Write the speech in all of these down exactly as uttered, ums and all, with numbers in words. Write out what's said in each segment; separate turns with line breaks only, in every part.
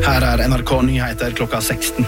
Her er N R K Nyheter klokka seksten.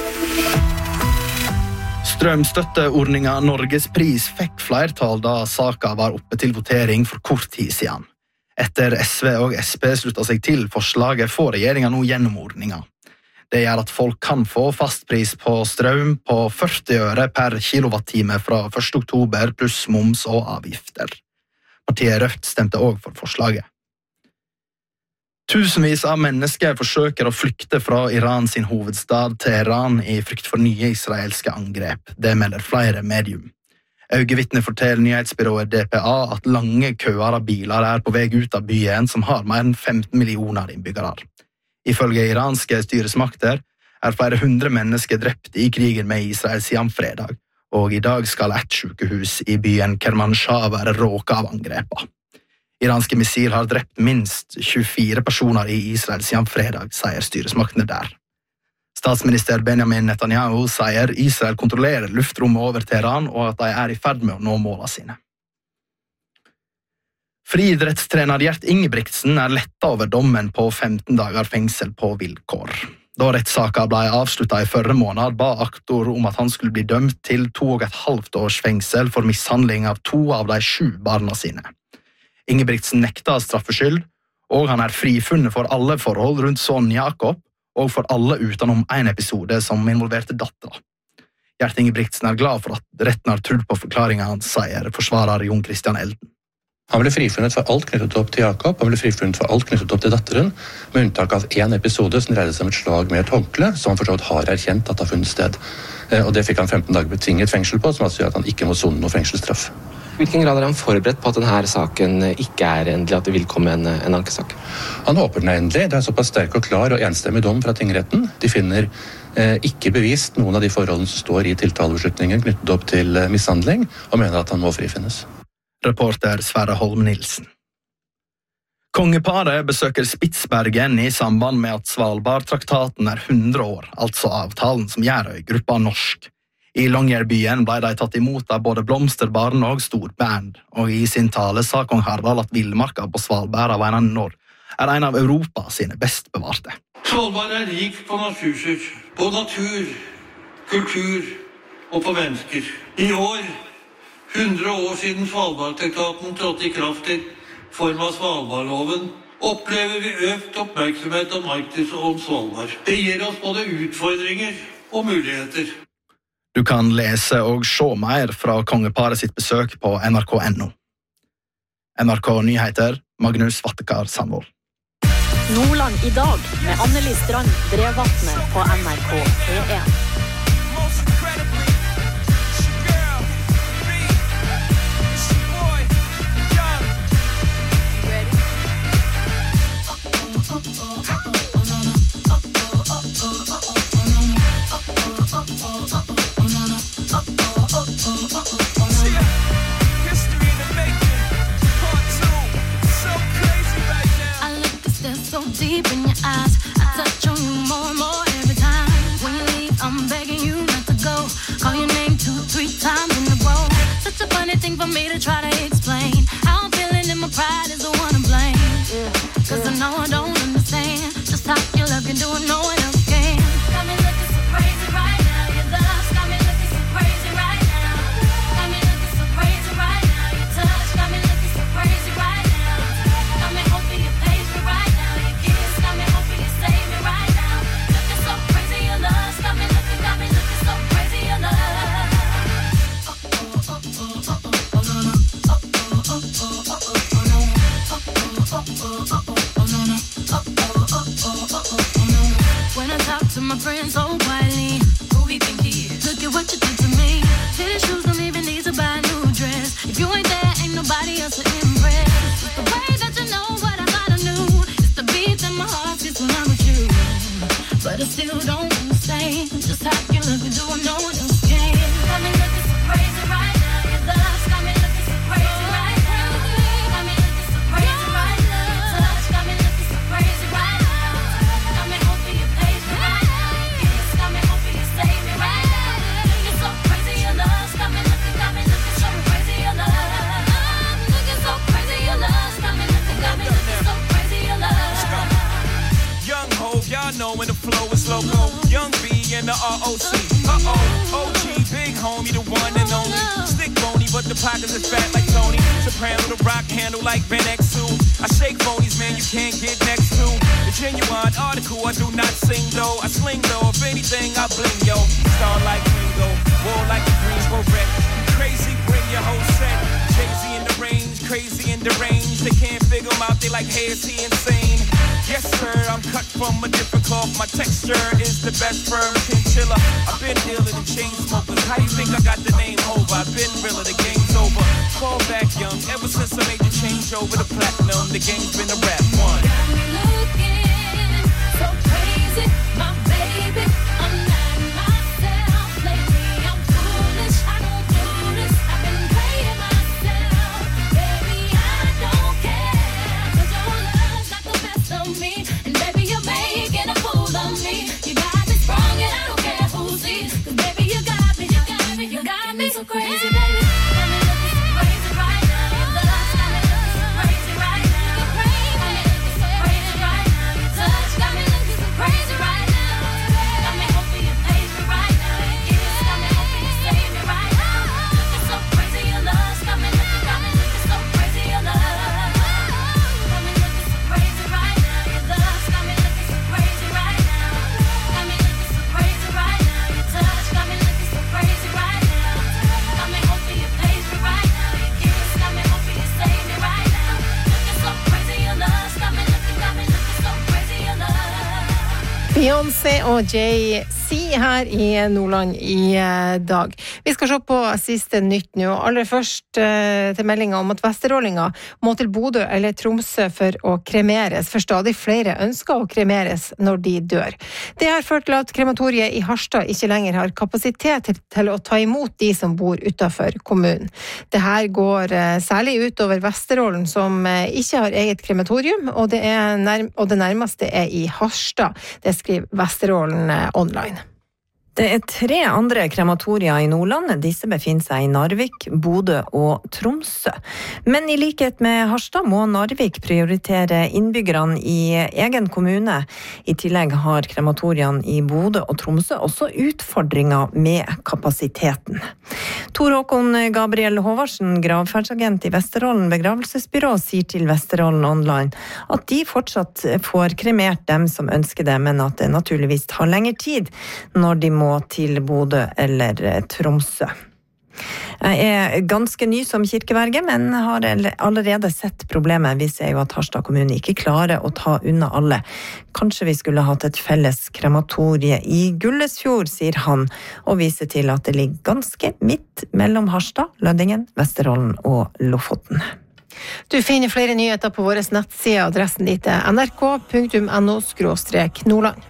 Strømstøtteordninga Norges pris fikk flertall da saka var oppe til votering for kort tid siden. Etter S V og S P sluttet seg til forslaget får regjeringa nå gjennom ordninga. Det gjør at folk kan få fastpris på strøm på førti øre per kilowattime fra første oktober pluss moms og avgifter. Partiet Rødt stemte også for forslaget. Tusenvis av mennesker forsøker å flykte fra Iran sin hovedstad Teheran i frykt for nye israelske angrep. Det melder flere medium. Øyevittner forteller nyhetsbyrået D P A at lange køer av biler er på vei ut av byen som har mer enn femten millioner innbyggere. Ifølge iranske styresmakter er flere hundre mennesker drept i krigen med Israel siden fredag, og i dag skal et sykehus i byen Kermanshah være råket av angrepa. Iranske missil har drept minst tjuefire personer i Israel siden fredag, sier styresmaktene der. Statsminister Benjamin Netanyahu sier Israel kontrollerer luftrommet over Teheran og at de er i ferd med å nå målene sine. Friidrettstrener Gjert Ingebrigtsen er lettet over dommen på femten dager fengsel på vilkår. Da rettssaken ble avsluttet i førre måned, ba aktor om at han skulle bli dømt til to og et halvt års fengsel for mishandling av to av de sju barna sine. Ingebrigtsen nekta straffskyld, og han er frifunnet for alle forhold rundt sønnen Jakob, og for alle utenom en episode som involverte datteren. Gjert Ingebrigtsen er glad for at retten har trodd på forklaringen hans, sier forsvarer Jon Christian Elden.
Han ble frifunnet for alt knyttet opp til Jakob, han ble frifunnet for alt knyttet opp til datteren, med unntak av en episode som dreide seg om et slag med et håndkle, som han forstått har erkjent at det har funnet sted. Og det fikk han femten dager betinget fengsel på, som altså gjør at han ikke må sone noe fengselsstraff.
Hvilken grad er han forberedt på at denne saken ikke er endelig, at det vil komme en, en ankesak?
Han håper den er endelig. Det er såpass sterk og klar og enstemmig dom fra tingretten. De finner eh, ikke bevist noen av de forholdene som står i tiltalebeslutningen knyttet opp til eh, mishandling, og mener at han må frifinnes.
Reporter Sverre Holm Nilsen. Kongeparet besøker Spitsbergen i samband med at Svalbardtraktaten er hundre år, altså avtalen som gjør øygruppa norsk. I Longyearbyen ble de tatt imot av både blomsterbarn og storband, og i sin tale sa kong Harald at villmarka på Svalbard av en Nord er en av Europa sine best bevarte.
Svalbard er rik på naturser, på natur, kultur og på mennesker. I år, hundre år siden Svalbardtraktaten trådte i kraft i form av Svalbardloven, opplever vi økt oppmerksomhet om Arktis og om Svalbard. Det gir oss både utfordringer og muligheter.
Du kan lese og se mer fra kongeparet sitt besøk på N R K punktum N O. N R K Nyheter, Magnus Vattekar Sandvold.
Nordland i dag med Anneli Strand Brevatne på N R K P en.
Deep in your eyes, I touch on you more and more every time. When you leave, I'm begging you not to go. Call your name two, three times in a row. Such a funny thing for me to try to explain. How I'm feeling and my pride is the one to blame. Cause I know I don't understand just how your love can do it, no one else can. Got me looking so crazy right now. Your love's got me looking so crazy right now. Got me looking so crazy right now. Your touch got me looking so crazy right now. Got me hoping you page me right now. My friends so quietly, who we think he is? Look at what you did to me. Fitted shoes don't even need to buy a new dress. If you ain't there, ain't nobody else to impress. It's the way that you know what I thought I knew. It's the beat that my heart gets when I'm with you. But I still don't understand just how you look and do what no one else can. Got me looking so crazy right now. Your love's got me looking so crazy right now. Got me looking so crazy right now. Your touch got me looking so crazy right now. Got me hoping you page me right now.
know when the flow is loco. Young B and the R O C. Uh-oh, O G, big homie, the one and only. Stick bony, but the pockets is fat like Tony. Soprano, the rock handle like Ben X two. I shake phonies, man, you can't get next to. The genuine article, I do not sing though. I sling though, if anything, I bling yo. Star like Ringo, war like a Greensboro wreck. Crazy, bring your whole set. Jay-Z in the range, crazy in the range. They can't figure him out, they like, hey, is he insane? Yes, sir, I'm cut from a different cloth. My texture is the best firm chinchilla. I've been dealing in chain smokers. How you think I got the name over? I've been realer, the game's over. Fall back young, ever since I made the change over to platinum. The game's been a rap one.
Got me looking so crazy, my baby. I'm not myself lately. I'm foolish, I don't do this. I've been playing myself. Baby, I don't care. Cause your love's not the best of me. And baby, you're making a fool of me. You got me sprung and I don't care who sees. Cause baby, you got me, you got me, you got me so crazy, baby. Got me looking so crazy right now. Your love's got me looking so crazy right now. You're crazy, got me looking so crazy right now. Your touch got me looking so crazy right now. Got me hoping you page me right now. Your kiss got me hoping you save me right now. Looking so crazy, your love's got me looking, got me looking so crazy, your love. Got me looking so crazy right now. Your love's got me looking so crazy right now. Got me looking so crazy right now. Your touch got me looking so crazy right now. Got me hoping you page me right now. Your kiss got me hoping you save me right now. Looking so crazy, your love's got me looking, got me looking so crazy, your love.
Beyoncé og Jay-Z her i Nordland i eh, dag. Vi skal se på siste nytt nå. Aller først eh, til meldingen om at Vesterålinger må til Bodø eller Tromsø for å kremeres, for stadig flere ønsker å kremeres når de dør. Det har ført til at krematoriet i Harstad ikke lenger har kapasitet til, til å ta imot de som bor utenfor kommunen. Det her går eh, særlig ut over Vesterålen, som eh, ikke har eget krematorium, og det, er nærm- og det nærmeste er i Harstad. Det skriver Vesterålen eh, online.
Det er tre andre krematorier i Nordland. Disse befinner seg i Narvik, Bodø og Tromsø. Men i likhet med Harstad må Narvik prioritere innbyggerne i egen kommune. I tillegg har krematoriene i Bodø og Tromsø også utfordringer med kapasiteten. Tor Håkon Gabriel Håvardsen, gravferdsagent i Vesterålen begravelsesbyrå, sier til Vesterålen Online at de fortsatt får kremert dem som ønsker det, men at det naturligvis tar lengre tid når de må til Bodø eller Tromsø. Jeg er ganske ny som kirkeverge, men har allerede sett problemet. Vi ser jo at Harstad kommune ikke klarer å ta unna alle. Kanskje vi skulle hatt et felles krematorie i Gullesfjord, sier han, og viser til at det ligger ganske midt mellom Harstad, Lødingen, Vesterålen og Lofoten.
Du finner flere nyheter på vår nettside. Adressen dit er n r k punktum n o skråstrek nordland.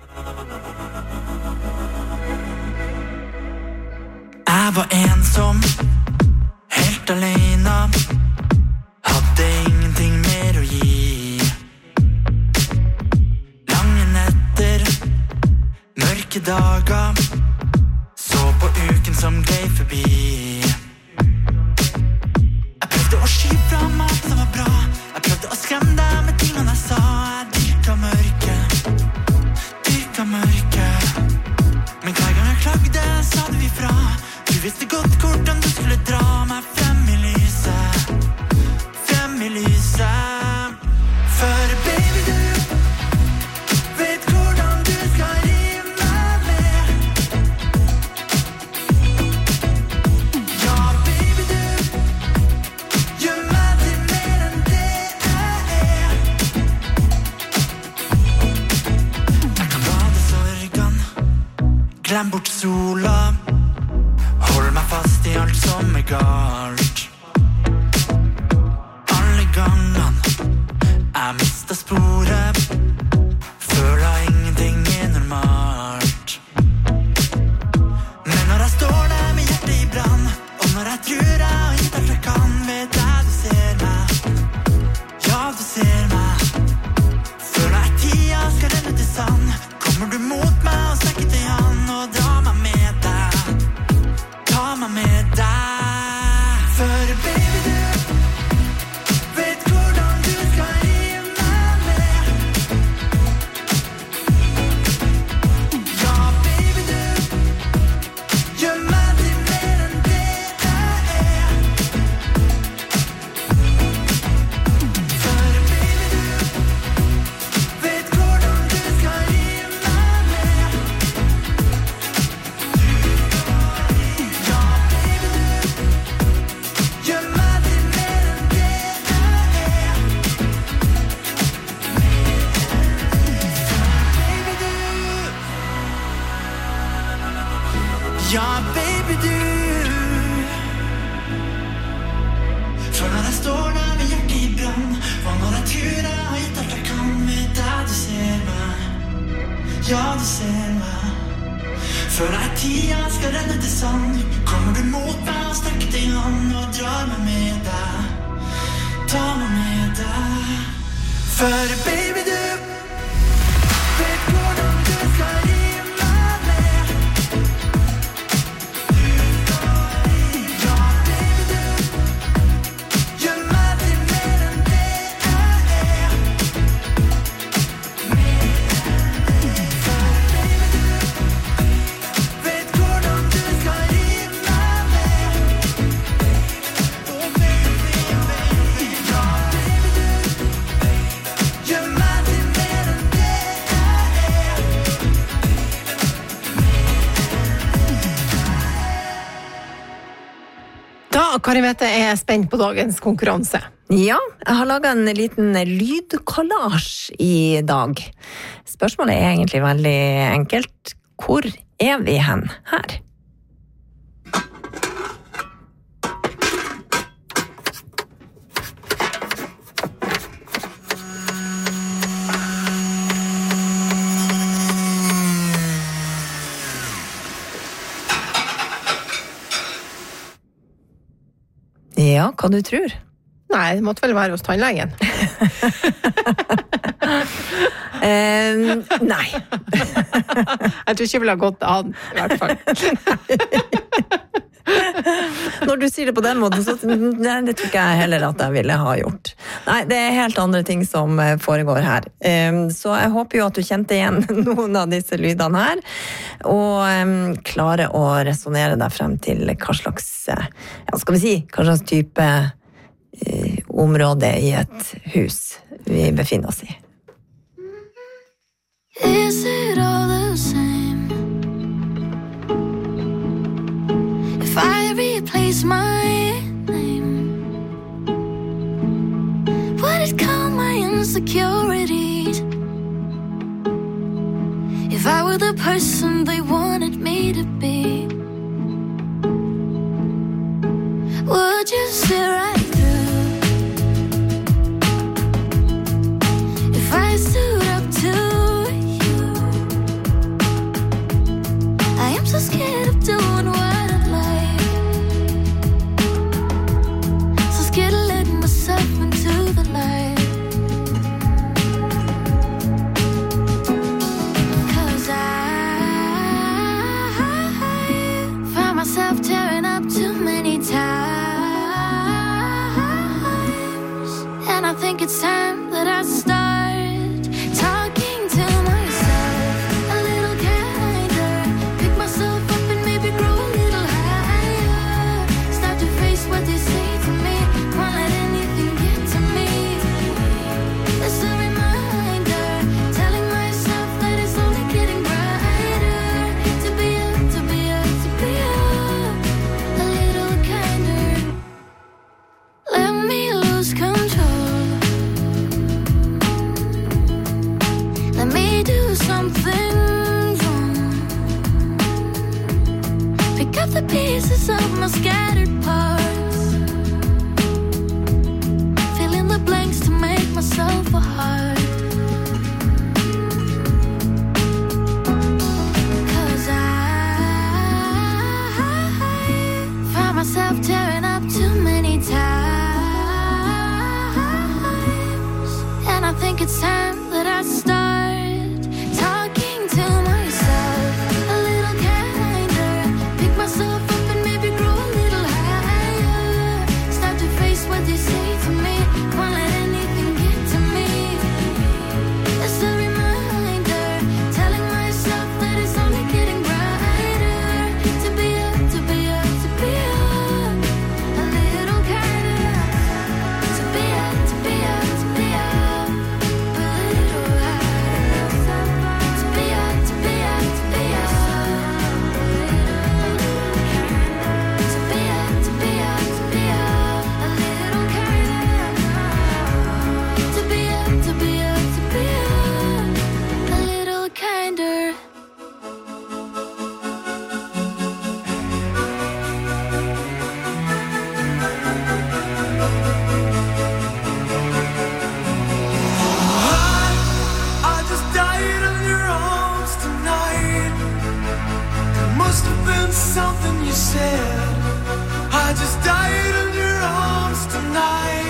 Jeg var ensom, helt alene, hadde ingenting mer å gi. Lange netter, mørke dager, så på uken som glei forbi. Jeg prøvde å skyve fra meg alt som var bra. Jeg prøvde å skremme deg med tingene jeg sa. Jeg dyrka mørke, dyrka mørke. Men hver gang jeg klagde, sa du ifra. Du visste godt hvordan du skulle dra meg frem i lyset, frem i lyset. For baby, du vet hvordan du skal rive meg med. Ja, baby, du gjør meg til mer enn det jeg er. Jeg kan bade sorgen, glem bort sola, hold meg fast i alt som er galt. Alle gangene jeg mistet sporet, føler ingenting er normalt. Men når jeg står der med hjertet i brann, og når jeg tror jeg har gitt alt jeg kan, vet jeg du ser meg. Ja, du ser meg. Føler jeg tida skal renne til sand, kommer du mot meg og strekker til han og drar meg med deg. Ta meg med deg. For baby, du vet hvordan du skal rive meg med. du ser meg. Føler jeg tida skal renne til sand. Kommer du mot meg og strekker deg an og drar meg med deg. Ta meg med deg. For baby du vet hvordan du skal rive meg med. Ja baby du gjør meg til mer enn det jeg er. For baby du vet hvordan du skal rive meg med. Oh baby, baby, ja baby du gjør meg til mer enn det jeg er.
Da, Kari Mette, er jeg spent på dagens konkurranse.
Ja, jeg har laget en liten lydkollasj i dag. Spørsmålet er egentlig veldig enkelt. Hvor er vi hen her? Ja, hva du tror?
Nei, det måtte vel være hos tannlegen.
Eh, nei.
Jeg tror ikke jeg ville ha gått an, i hvert fall.
Når du sier det på den måten, så nei, det tror ikke jeg heller at jeg ville ha gjort. Nei, det er helt andre ting som foregår her. Eh, så jeg håper jo at du kjente igjen noen av disse lydene her, og eh, klarer å resonere deg frem til hva slags, eh, ja, skal vi si, hva slags type eh, område i et hus vi befinner oss i.
Is it all the same if I replace my name? Would it calm my insecurities if I were the person they wanted me to be? Would you sit right through if I stood up to so scared of doing what I'd like, so scared of letting myself into the light. Cause I find myself tearing up too many times, and I think it's time that I start talking to myself a little kinder. Pick myself up and maybe grow a little higher. Start to face what they say to me. Won't let anything get to me. It's a reminder, telling myself that it's only getting brighter. To be up, to be up, to be up a little kinder. Let me lose control. Let me do something wrong. Pick up the pieces of my scattered parts, fill in the blanks to make myself a heart. Cause I find myself tearing up too many times, and I think it's time that I start talking to myself a little kinder. Pick myself up and maybe grow a little higher. Start to face what they say to me. Won't let anything get to me. It's a reminder, telling myself that it's only getting brighter. To be up, to be up, to be up a little kinder. To be up, to be up, to be up a little higher.
said. I just died in your arms tonight.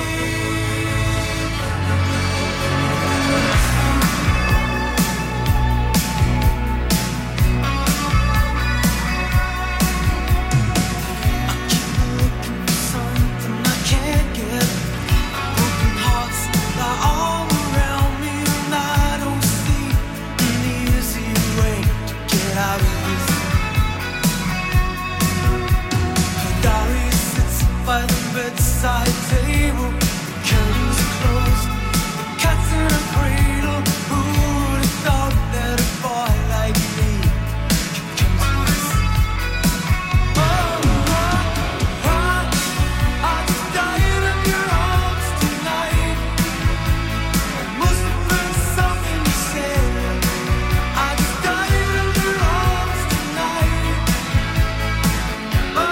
By the bedside table, the curtains are closed, the cat's in a cradle. Who would have thought that a boy like me could come to this? Oh, oh, oh, I just died in your arms tonight. It must have been something you said. I just died in your arms tonight. Oh,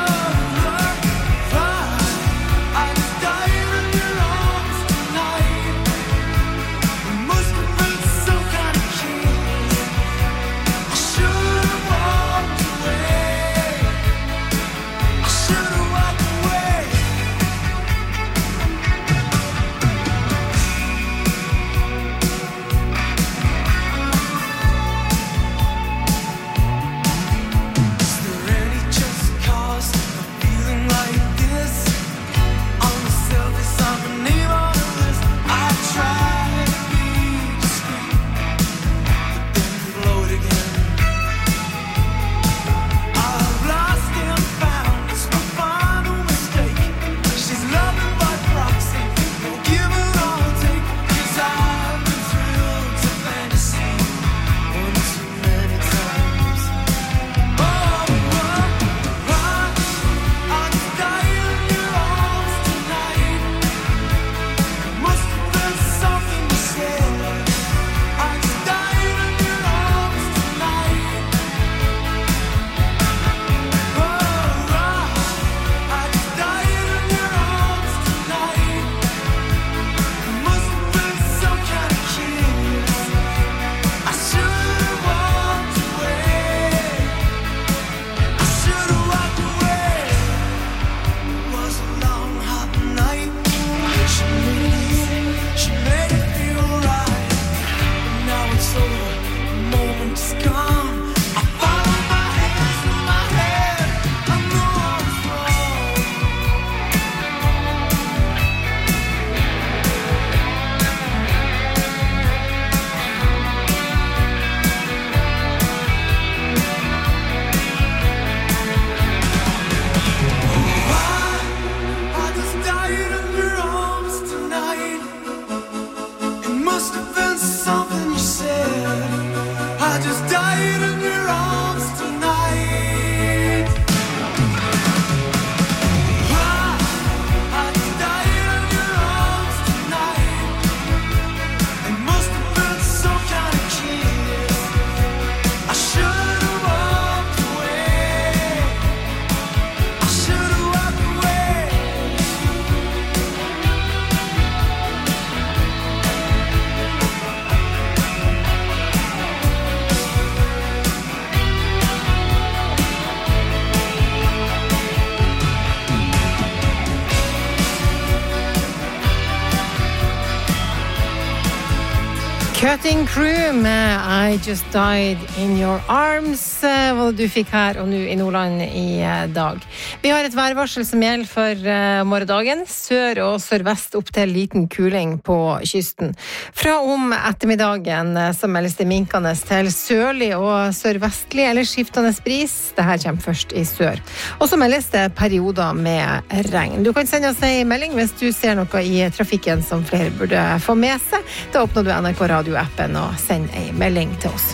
Cutting Crew med I Just Died In Your Arms, hva du fikk her og nå i Nordland i dag. Vi har et værvarsel som gjelder for morgendagen. Sør og sørvest opp til liten kuling på kysten. Fra om ettermiddagen så meldes det minkende til sørlig og sørvestlig eller skiftende bris. Dette kommer først i sør. Og så meldes det perioder med regn. Du kan sende oss en melding hvis du ser noe i trafikken som flere burde få med seg. Da åpner du N R K Radio-appen og send en melding til oss.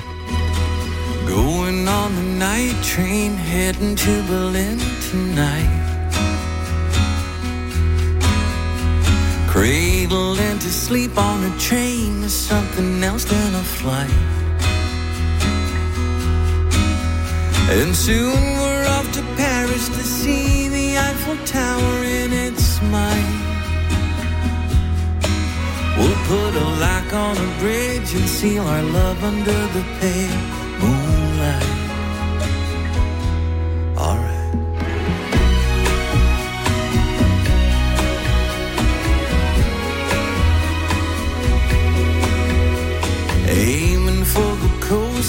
Going on the night train, heading to Berlin tonight. Cradled into sleep on a train is something else than a flight. And soon we're off to Paris to see the Eiffel Tower in its might. We'll put a lock on a bridge and seal our love under the pale moonlight. All right.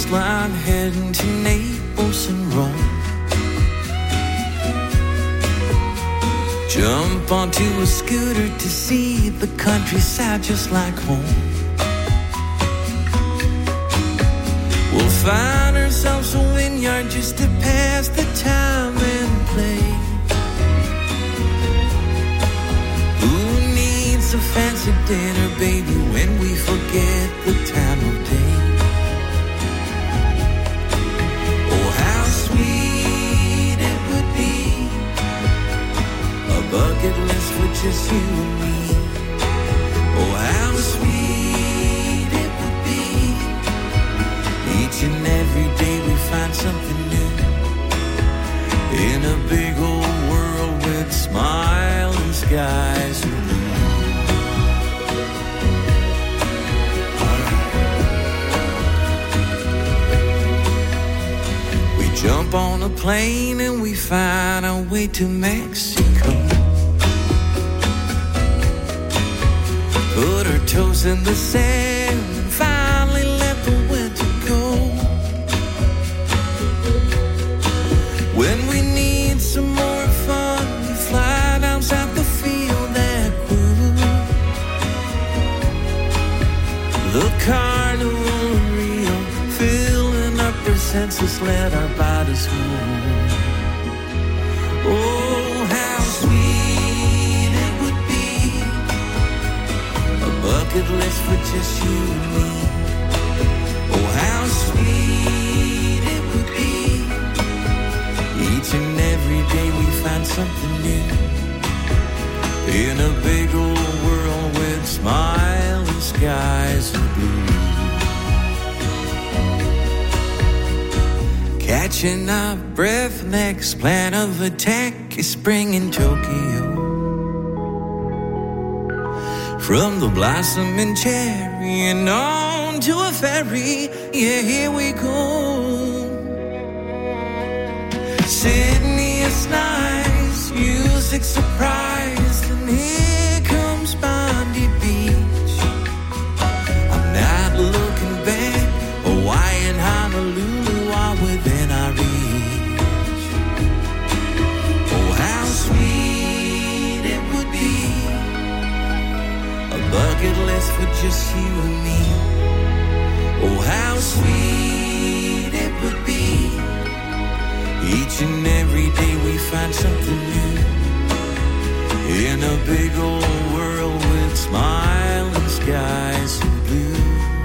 coastline heading to Naples and Rome. Jump onto a scooter to see the countryside just like home. We'll find ourselves a vineyard just to pass the time and play. Who needs a fancy dinner, baby, when we forget the time of day? Oh, how sweet it would be, a bucket list for just you and me. Oh, how sweet it would be, each and every day we find something new, in a big old world with smiling skies and blue. We jump on a plane and we find our way to Mexico. Put our toes in the sand and finally let the winter go. When we need some more fun, we fly down south to feel that groove. The carnival in Rio, filling up our senses, let our bodies move. Oh, how sweet it would be, a bucket list for just you and me. Oh, how sweet it would be, each and every day we find something new, in a big old world with smiling skies and blue. Catching our breath, next plan of attack is spring in Tokyo. From the blossoming cherry and on to a ferry, yeah, here we go. Sydney is nice, music surprise, and here comes Bondi Beach. I'm not looking back, Hawaii and Honolulu are within our reach. Oh, how sweet it would be, a bucket list for just you and me. Oh, how sweet it would be, each and every day we find something new, in a big old world with smiling skies and blue.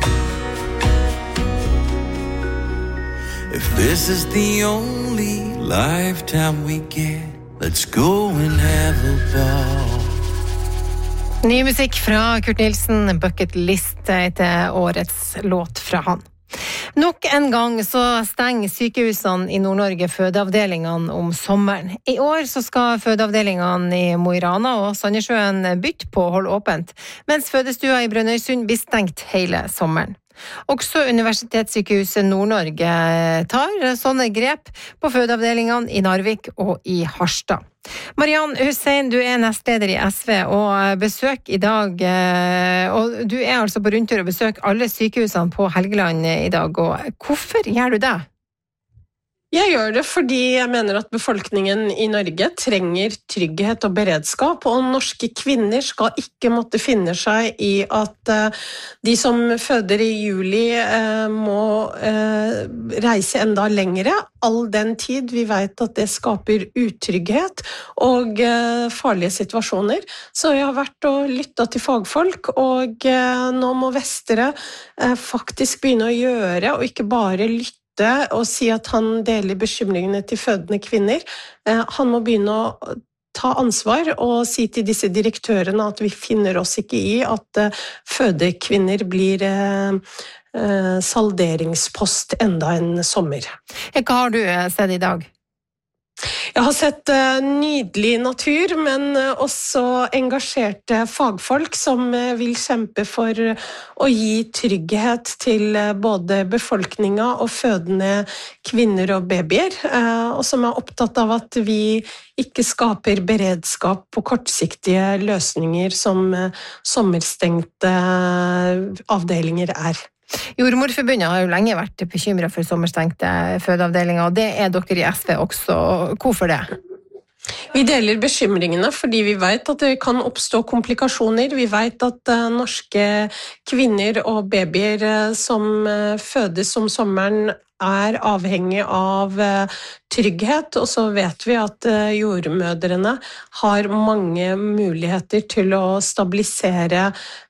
If this is the only lifetime we get, let's go and have a ball.
Ny musikk fra Kurt Nilsen, Bucket List etter årets låt fra han. Nok en gang så stenger sykehusene i Nord-Norge fødeavdelingene om sommeren. I år så skal fødeavdelingene i Mo i Rana og Sandnessjøen bytte på å holde åpent, mens fødestua i Brønnøysund blir stengt hele sommeren. Også Universitetssykehuset Nord-Norge tar sånne grep på fødeavdelingene i Narvik og i Harstad. Mariann Hussein, du er nestleder i S V og besøk i dag, og du er altså på rundtur og besøk alle sykehusene på Helgeland i dag, og hvorfor gjør du det?
Jeg gjør det fordi jeg mener at befolkningen i Norge trenger trygghet og beredskap, og norske kvinner skal ikke måtte finne seg i at de som føder i juli må reise enda lengre, all den tid vi vet at det skaper utrygghet og farlige situasjoner. Så jeg har vært og lyttet til fagfolk, og nå må Vestre faktisk begynne å gjøre, og ikke bare lytte og si at han deler bekymringene til fødende kvinner. Han må begynne å ta ansvar og si til disse direktørene at vi finner oss ikke i at fødekvinner blir salderingspost enda en sommer.
Hva har du sett i dag?
Jeg har sett uh, nydelig natur, men uh, også engasjerte fagfolk som uh, vil kjempe for uh, å gi trygghet til uh, både befolkningen og fødende kvinner og babyer, uh, og som er opptatt av at vi ikke skaper beredskap på kortsiktige løsninger som uh, sommerstengte avdelinger er.
Jordmorforbundet har jo lenge vært bekymret for sommerstengte fødeavdelinger, og det er dere i S V også. Hvorfor det?
Vi deler bekymringene fordi vi vet at det kan oppstå komplikasjoner. Vi vet at uh, norske kvinner og babyer uh, som uh, fødes om sommeren er avhengig av uh, trygghet, og så vet vi at uh, jordmødrene har mange muligheter til å stabilisere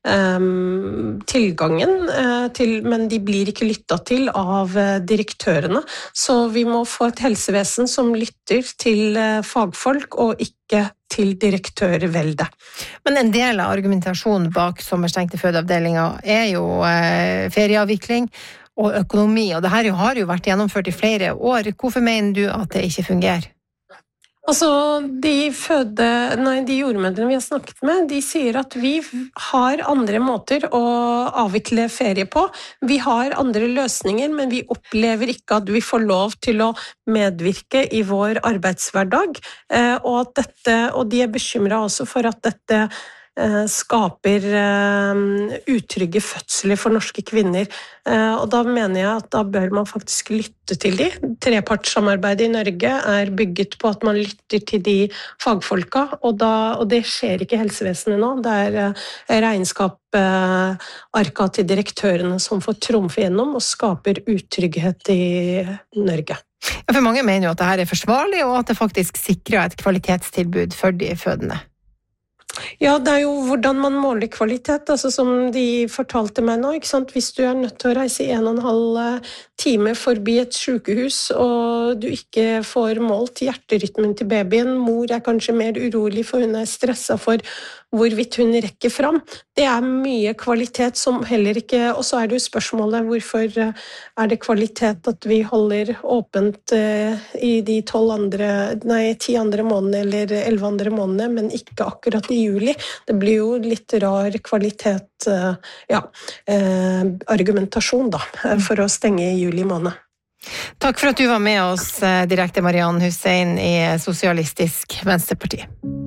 um, tilgangen, uh, til, men de blir ikke lyttet til av uh, direktørene. Så vi må få et helsevesen som lytter til uh, fagfolk og ikke til direktørvelde.
Men en del av argumentasjonen bak sommerstengte fødeavdelinger er jo uh, ferieavvikling og økonomi, og det her har jo vært gjennomført i flere år. Hvorfor mener du at det ikke fungerer?
Altså, de, føde, nei, de jordmødrene vi har snakket med, de sier at vi har andre måter å avvikle ferie på. Vi har andre løsninger, men vi opplever ikke at vi får lov til å medvirke i vår arbeidshverdag, og, at dette, og de er bekymret også for at dette skaper utrygge fødsler for norske kvinner. Og da mener jeg at da bør man faktisk lytte til de. Trepartssamarbeidet i Norge er bygget på at man lytter til de fagfolka, og, da, og det skjer ikke i helsevesenet nå. Det er regnskaparka til direktørene som får trumfe gjennom og skaper utrygghet i Norge.
Ja, for mange mener jo at dette er forsvarlig, og at det faktisk sikrer et kvalitetstilbud for de fødende.
Ja, det er jo hvordan man måler kvalitet, altså som de fortalte meg nå, ikke sant? Hvis du er nødt til å reise en og en halv time forbi et sykehus, og du ikke får målt hjerterytmen til babyen, mor er kanskje mer urolig for hun er stresset for hvorvidt hun rekker fram. Det er mye kvalitet som heller ikke, og så er det jo spørsmålet hvorfor er det kvalitet at vi holder åpent i de tolv andre, nei, ti andre månedene eller elleve andre månedene, men ikke akkurat i juli. Det blir jo litt rar kvalitet, ja, eh, argumentasjon da, for å stenge i juli måned.
Takk for at du var med oss direkte, Marianne Hussein i Sosialistisk Venstreparti.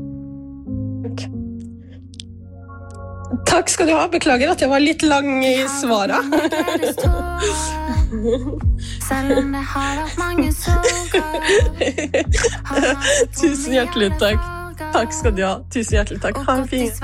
Takk. Takk skal du ha. Beklager at jeg var litt lang i svaret. Tusen hjertelig takk. Takk skal du ha. Tusen hjertelig takk. Ha en fin.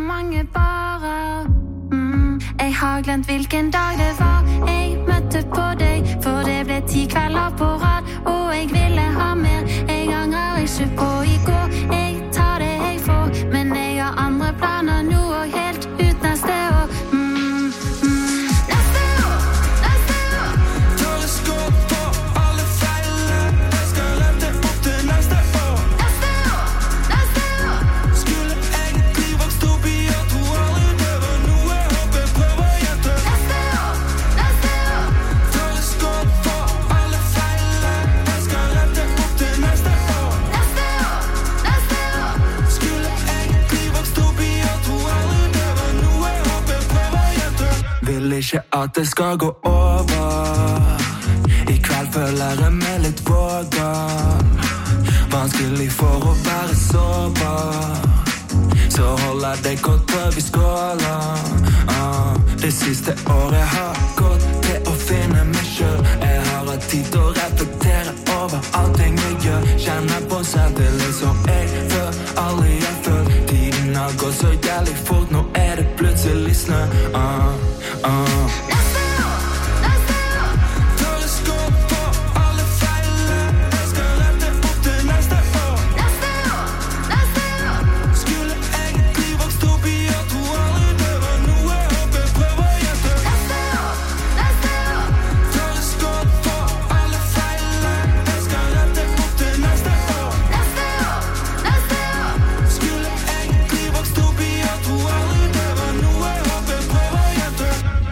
Jeg har glemt hvilken dag det var jeg møtte på deg, for det ble ti kvelder på rad, og jeg ville ha mer. Jeg angrer ikke på i går, jeg tar det jeg får, men jeg har andre planer nå og helt ut neste år. Mm, mm. Neste år, neste år.
Teleskop på alle feilene, jeg skal lette opp til neste år.
Neste år, neste år.
Skulle egentlig vokst opp i at hun aldri det var noe jeg håper prøver å gjette.
Neste år, neste år.
Teleskop på alle feilene, jeg skal lette opp til neste år.
Neste år, neste år.
Skulle egentlig vokst opp i at hun aldri det var noe jeg håper prøver å gjette. Vil ikke at det skal gå over. I kveld føler jeg meg litt vågen. Vanskelig for å være sårbar. Så holder det godt prøv i skålen. ah, Det siste året har gått til å finne meg selv. Jeg har hatt tid til å reflektere over allting jeg gjør. Kjenner på selvtillit som jeg før aldri har følt. Tiden har gått så jævlig fort, nå er det plutselig snø. ah, ah.
Neste år, neste år.
Teleskop på alle feilene, jeg skal lette opp til neste år.
Neste år, neste år.
Skulle egentlig vokst opp i at hun aldri det var noe jeg håper prøver å gjette.
Neste år, neste år.
Teleskop på alle feilene, jeg skal lette opp til neste år.
Neste år, neste år.
Skulle egentlig vokst opp i at hun aldri det var noe jeg håper prøver å gjette.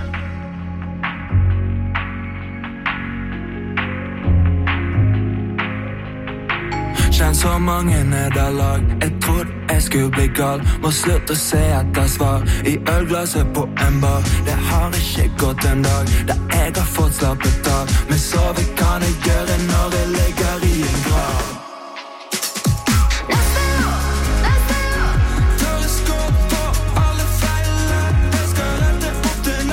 Kjenn så mange nederlag. Jeg trodde jeg skulle bli gal. Må slutte å se etter svar i ølglasset på en bar. Det har ikke gått en dag da jeg har fått slappet av. Men sove kan jeg gjøre når jeg ligger i en grav.
Neste år, neste år.
Teleskop på alle feilene, jeg skal lette opp til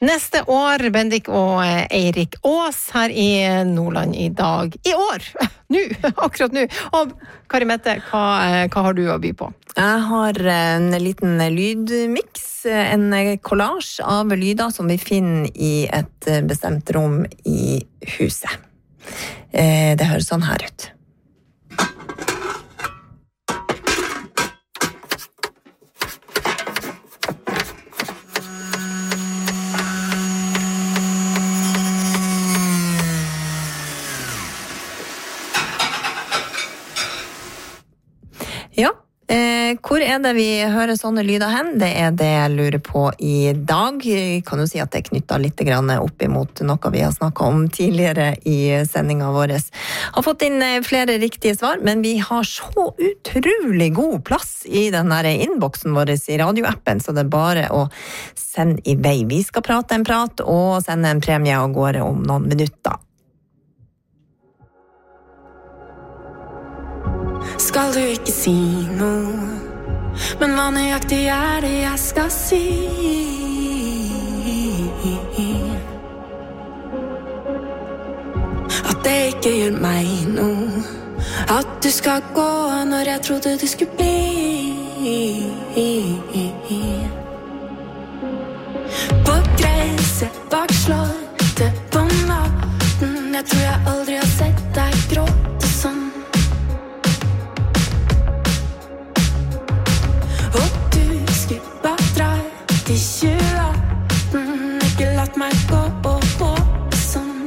Neste år, Bendik og Eirik Aas her i Nordland i dag. I år! Nå, akkurat nå. Og Kari Mette, hva, hva har du å by på?
Jeg har en liten lydmix, en collage av lyder som vi finner i et bestemt rom i huset. Det høres sånn her ut. Ja, eh, hvor er det vi hører sånne lyder hen? Det er det jeg lurer på i dag. Jeg kan jo si at det er knyttet litt opp imot noe vi har snakket om tidligere i sendingen vår. Jeg har fått inn flere riktige svar, men vi har så utrolig god plass i den der innboksen vår i radioappen, så det er bare å sende i vei. Vi skal prate en prat og sende en premie av gårde om noen minutter.
Skal du ikke si noe, men hva nøyaktig er det jeg skal si? At det ikke gjør meg noe, at du skal gå når jeg trodde du skulle bli. På gresset bak slottet på natten, jeg tror jeg aldri har sett deg gråte sånn. I tjue atten, ikke latt meg gå og håpe sånn.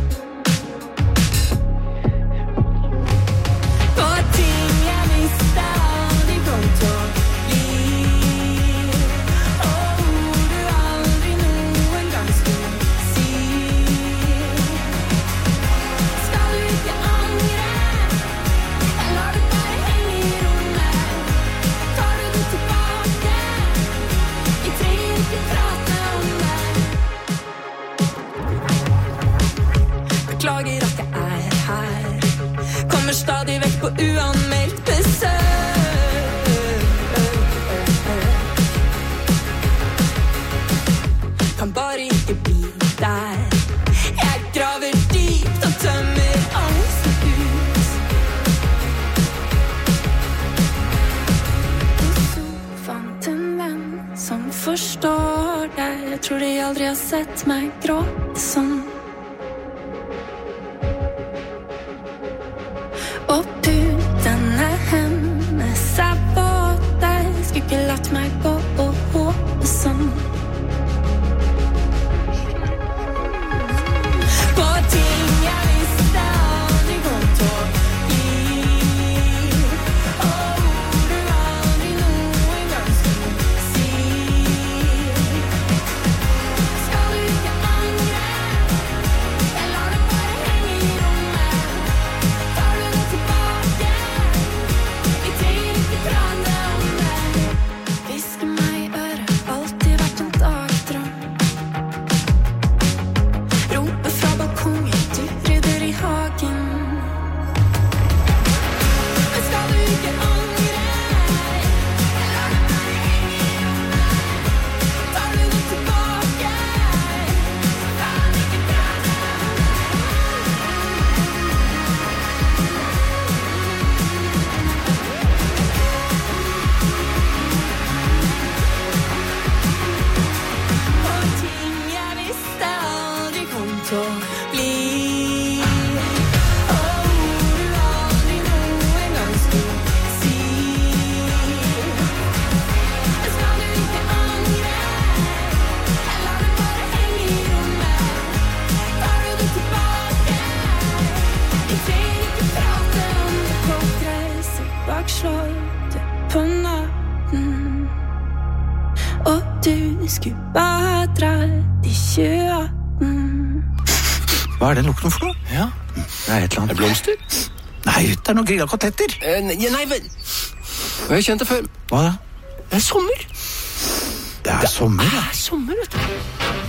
På ting jeg visste aldri kom til å bli, og ord du aldri noen gang skulle si. Skal du ikke angre, jeg lar det bare henge i rommet. Tar du det tilbake, ikke prate om det. Beklager at jeg er her, kommer stadig vekk på uanmeldt besøk. Kan bare ikke bli der. Jeg graver dypt og tømmer angsten ut. Og så fant en venn som forstår deg. Jeg tror de aldri har sett meg gråte sånn. Og putene hennes er våte. Skulle ikke latt meg gå og håpe sånn. På ting jeg visste aldri kom til å bli, og ord du aldri noen gang skulle si. Skal du ikke angre, jeg lar det bare henge i rommet. Tar du det tilbake, vi trenger ikke prate om det. Visker meg i øret, alltid vært en dagdrøm. Roper fra balkongen, du rydder i hagen. Men skal du ikke angre, jeg lar det bare henge i rommet. Tar du det tilbake, kan ikke prate om det. Og ting jeg visste aldri kom til å bli, og ord du aldri noen gang skulle si. Skal du ikke angre, jeg lar det bare henge i rommet. Tar du det tilbake, vi trenger ikke prate om det. På gresset bak slottet på natten, og du skulle bare dratt i tjue atten.
Hva er det lukten for noe? Ja, det er et eller annet. Blomster? Nei, det er noen grilla koteletter.
Eh, nei, nei, vel. Jeg har kjent det før.
Hva da?
Det er sommer.
Det er sommer, ja.
Det er sommer, vet du.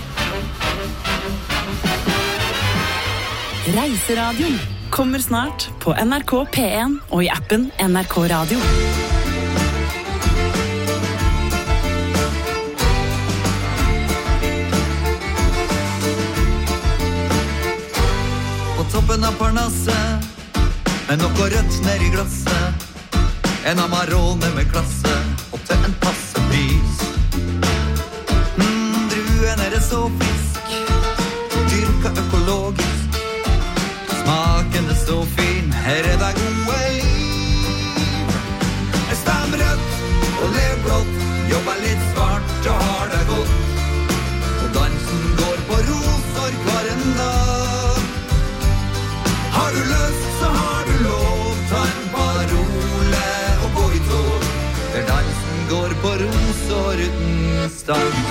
Reiseradioen kommer snart på N R K P en og i appen N R K Radio.
Parnasset, med noe rødt ned i glasset. En Amarone med klasse, og til en passe pris. Mm, druen er det så frisk, dyrka økologisk. Smaken er så fin, her er det gode liv. Jeg stemmer rødt og lever blått, jobber litt svart og har det godt. Og dansen går på roser hver en dag. Har du lyst, så har du lov, ta en parole og gå i tog. Der dansen går på roser uten stans.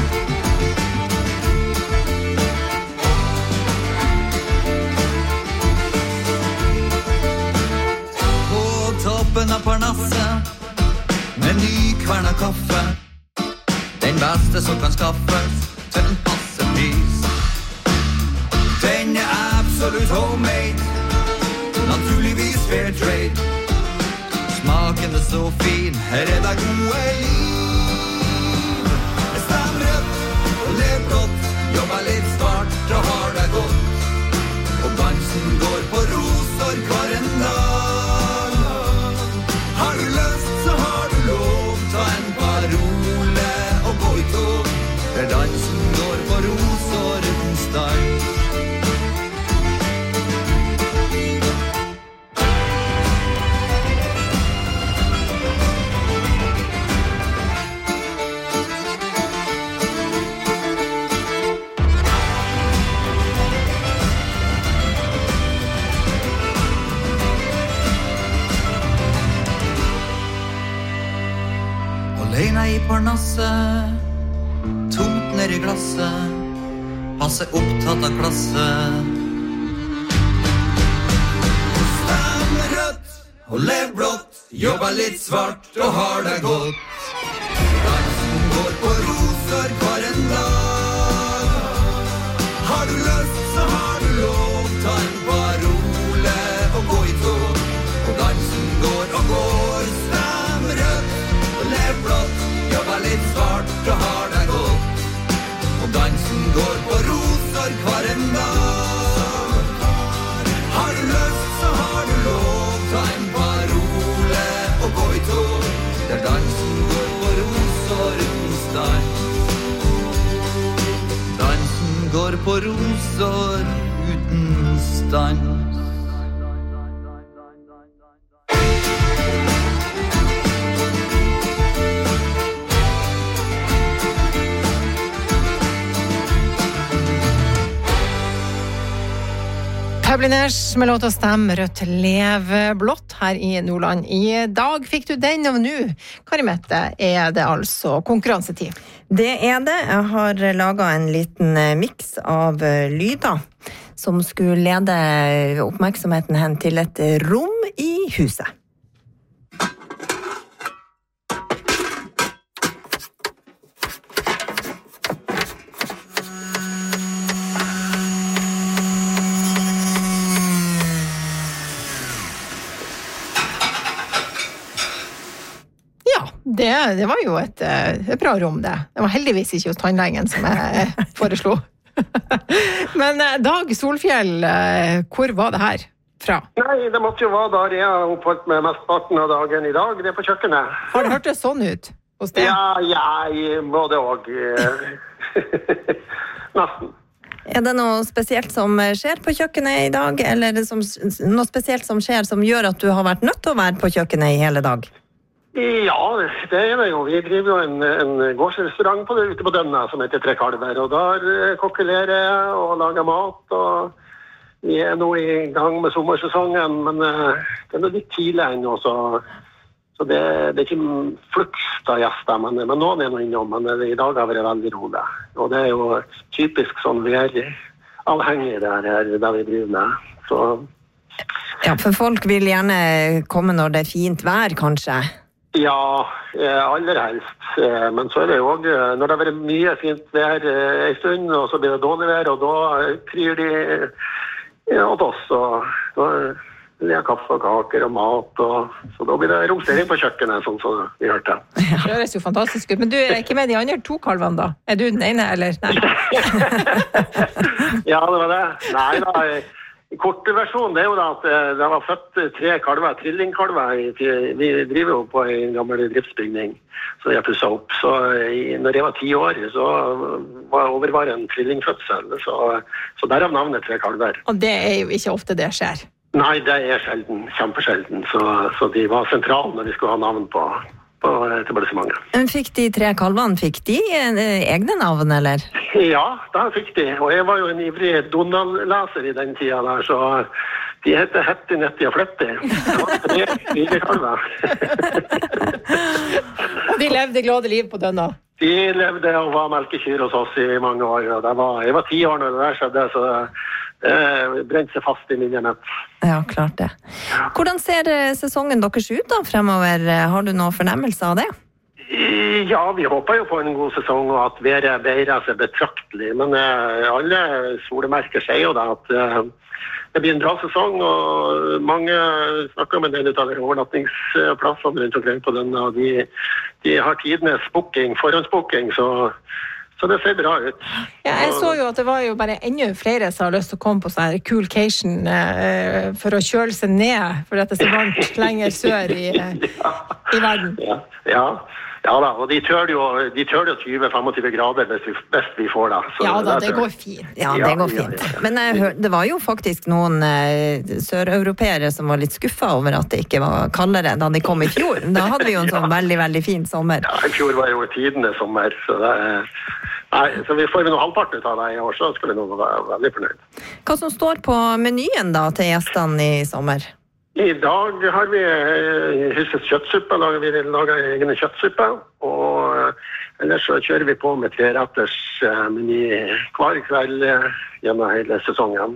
På toppen av Parnasset, med nykverna kaffe. Den beste som kan skaffes til en passe pris. Den er absolutt homemade, naturligvis fair trade. Smaken er så fin, her er det gode liv. Jeg stemmer rødt og lever blått, jobber litt svart og har det godt. Og dansen går på roser hver en dag. Har du lyst, så har du lov, ta en parole og gå i tog. Der dansen går på roser uten stans. Alene i Parnasset, tomt ned i glasset, passe opptatt av klasse. Stemmer rødt og lev blått, jobber litt svart og har det godt. Dansen går på roser hver en dag. Har du lyst, så har du lov, ta en parole og gå i tog. Og dansen går og går, stemmer rødt og lev blått, jobber litt svart og har det godt. Og dansen går på roser hver en dag. Har du lyst, så har du lov, ta en parole og gå i tog. Der dansen går på roser uten stans. Dansen går på roser uten stans.
Pebliners med låt å stemme rødt leve blått her i Nordland. I dag fikk du den, og nå, Kari Mette, er det altså konkurransetid.
Det er det. Jeg har laget en liten mix av lyder som skulle lede oppmerksomheten hen til et rom i huset.
Det, det var jo et, et bra rom, det. Det var heldigvis ikke hos tannlegen som jeg foreslo. Men Dag Solfjell, hvor var det her fra?
Nei, det måtte jo være der jeg har oppholdt med mestparten av dagen i dag. Det er på kjøkkenet.
Har det hørt det sånn ut hos deg?
Ja, ja, både og. Nesten.
Er det noe spesielt som skjer på kjøkkenet i dag, eller er det som, noe spesielt som skjer som gjør at du har vært nødt til å være på kjøkkenet i hele dag?
Ja, det er det jo. Vi driver jo en, en gårdsrestaurant på det, ute på Dønna som heter Tre Kalver, og der kokkelerer jeg og lager mat, og vi er nå i gang med sommersesongen, men uh, det er litt tidlig ennå, så, så det, det er ikke flukst av gjester, men, men noen er nå innom, men i dag har vært veldig rolig. Og det er jo typisk sånn vi er avhengig der, her, der vi driver med, så...
Ja, for folk vil gjerne komme når det er fint vær, kanskje?
Ja, aller helst. Men så er det jo også, når det har vært mye fint vær en stund, og så blir det dårlig vær, og da kryr de ja, åt oss, og da blir det kaffe og kaker og mat, og, så da blir det romstering på kjøkkenet, sånn som vi hørte.
Det høres jo fantastisk ut, men du er ikke med de andre to kalvene da? Er du den ene, eller? Nei.
Ja, det var det. Nei, nei. Kortversjonen det er jo da at eh, det var født tre kalver, trillingkalver. i- Vi driver jo på en gammel driftsbygning som jeg pusset opp. Så i, når jeg var ti år, så var overvar en trillingfødsel. Så, så derav navnet tre kalver.
Og det er jo ikke ofte det skjer.
Nei, det er sjelden, kjempesjelden. Så, så de var sentrale når vi skulle ha navn på, på etablissementet.
Men fikk de tre kalvene, fikk de eh, egne navn, eller?
Ja, da fikk de. Og jeg var jo en ivrig Donald-leser i den tida der, så de heter Hetti, Netti og Fletti. Det var tre fire kalver.
Og de levde glade liv på dønna.
De levde og var melkekyr hos oss i mange år. Og det var, jeg var ti år når det der skjedde, så det brente seg fast i minnet mitt.
Ja, klart det. Hvordan ser eh, sesongen deres ut da fremover? Har du noen fornemmelse av det?
Ja, vi håper jo på en god sesong og at været bedrer seg betraktelig. Men eh, alle solemerker sier jo da at eh, det blir en bra sesong, og mange snakker med en av de overnattingsplassene rundt omkring på den, og de, de har tidenes booking, forhåndsbooking, så, så det ser bra ut.
Ja, jeg så jo at det var jo bare enda flere som har lyst til å komme på sånn her coolcation eh, for å kjøle seg ned, for det er så varmt lenger sør i, eh, i verden.
Ja, ja. Ja da, og de tør jo, de tør jo tjue til femogtyve grader hvis vi, best vi får da. Så
Ja da, det
tør-
går fint.
Ja, det går fint. Men jeg hør, det var jo faktisk noen eh, søreuropeere som var litt skuffet over at det ikke var kaldere da de kom i fjor. Da hadde vi jo en sånn veldig, veldig fin sommer.
Ja, i fjor var jo tidende sommer, så det er... Nei, så vi får vi noe halvparten av det i år, så skulle vi nå være veldig fornøyd.
Hva som står på menyen da til gjestene i sommer?
I dag har vi eh, husets kjøttsuppe, lager vi lager egne kjøttsuppe, og eh, ellers så kjører vi på med treretters eh, meny hver kveld eh, gjennom hele sesongen.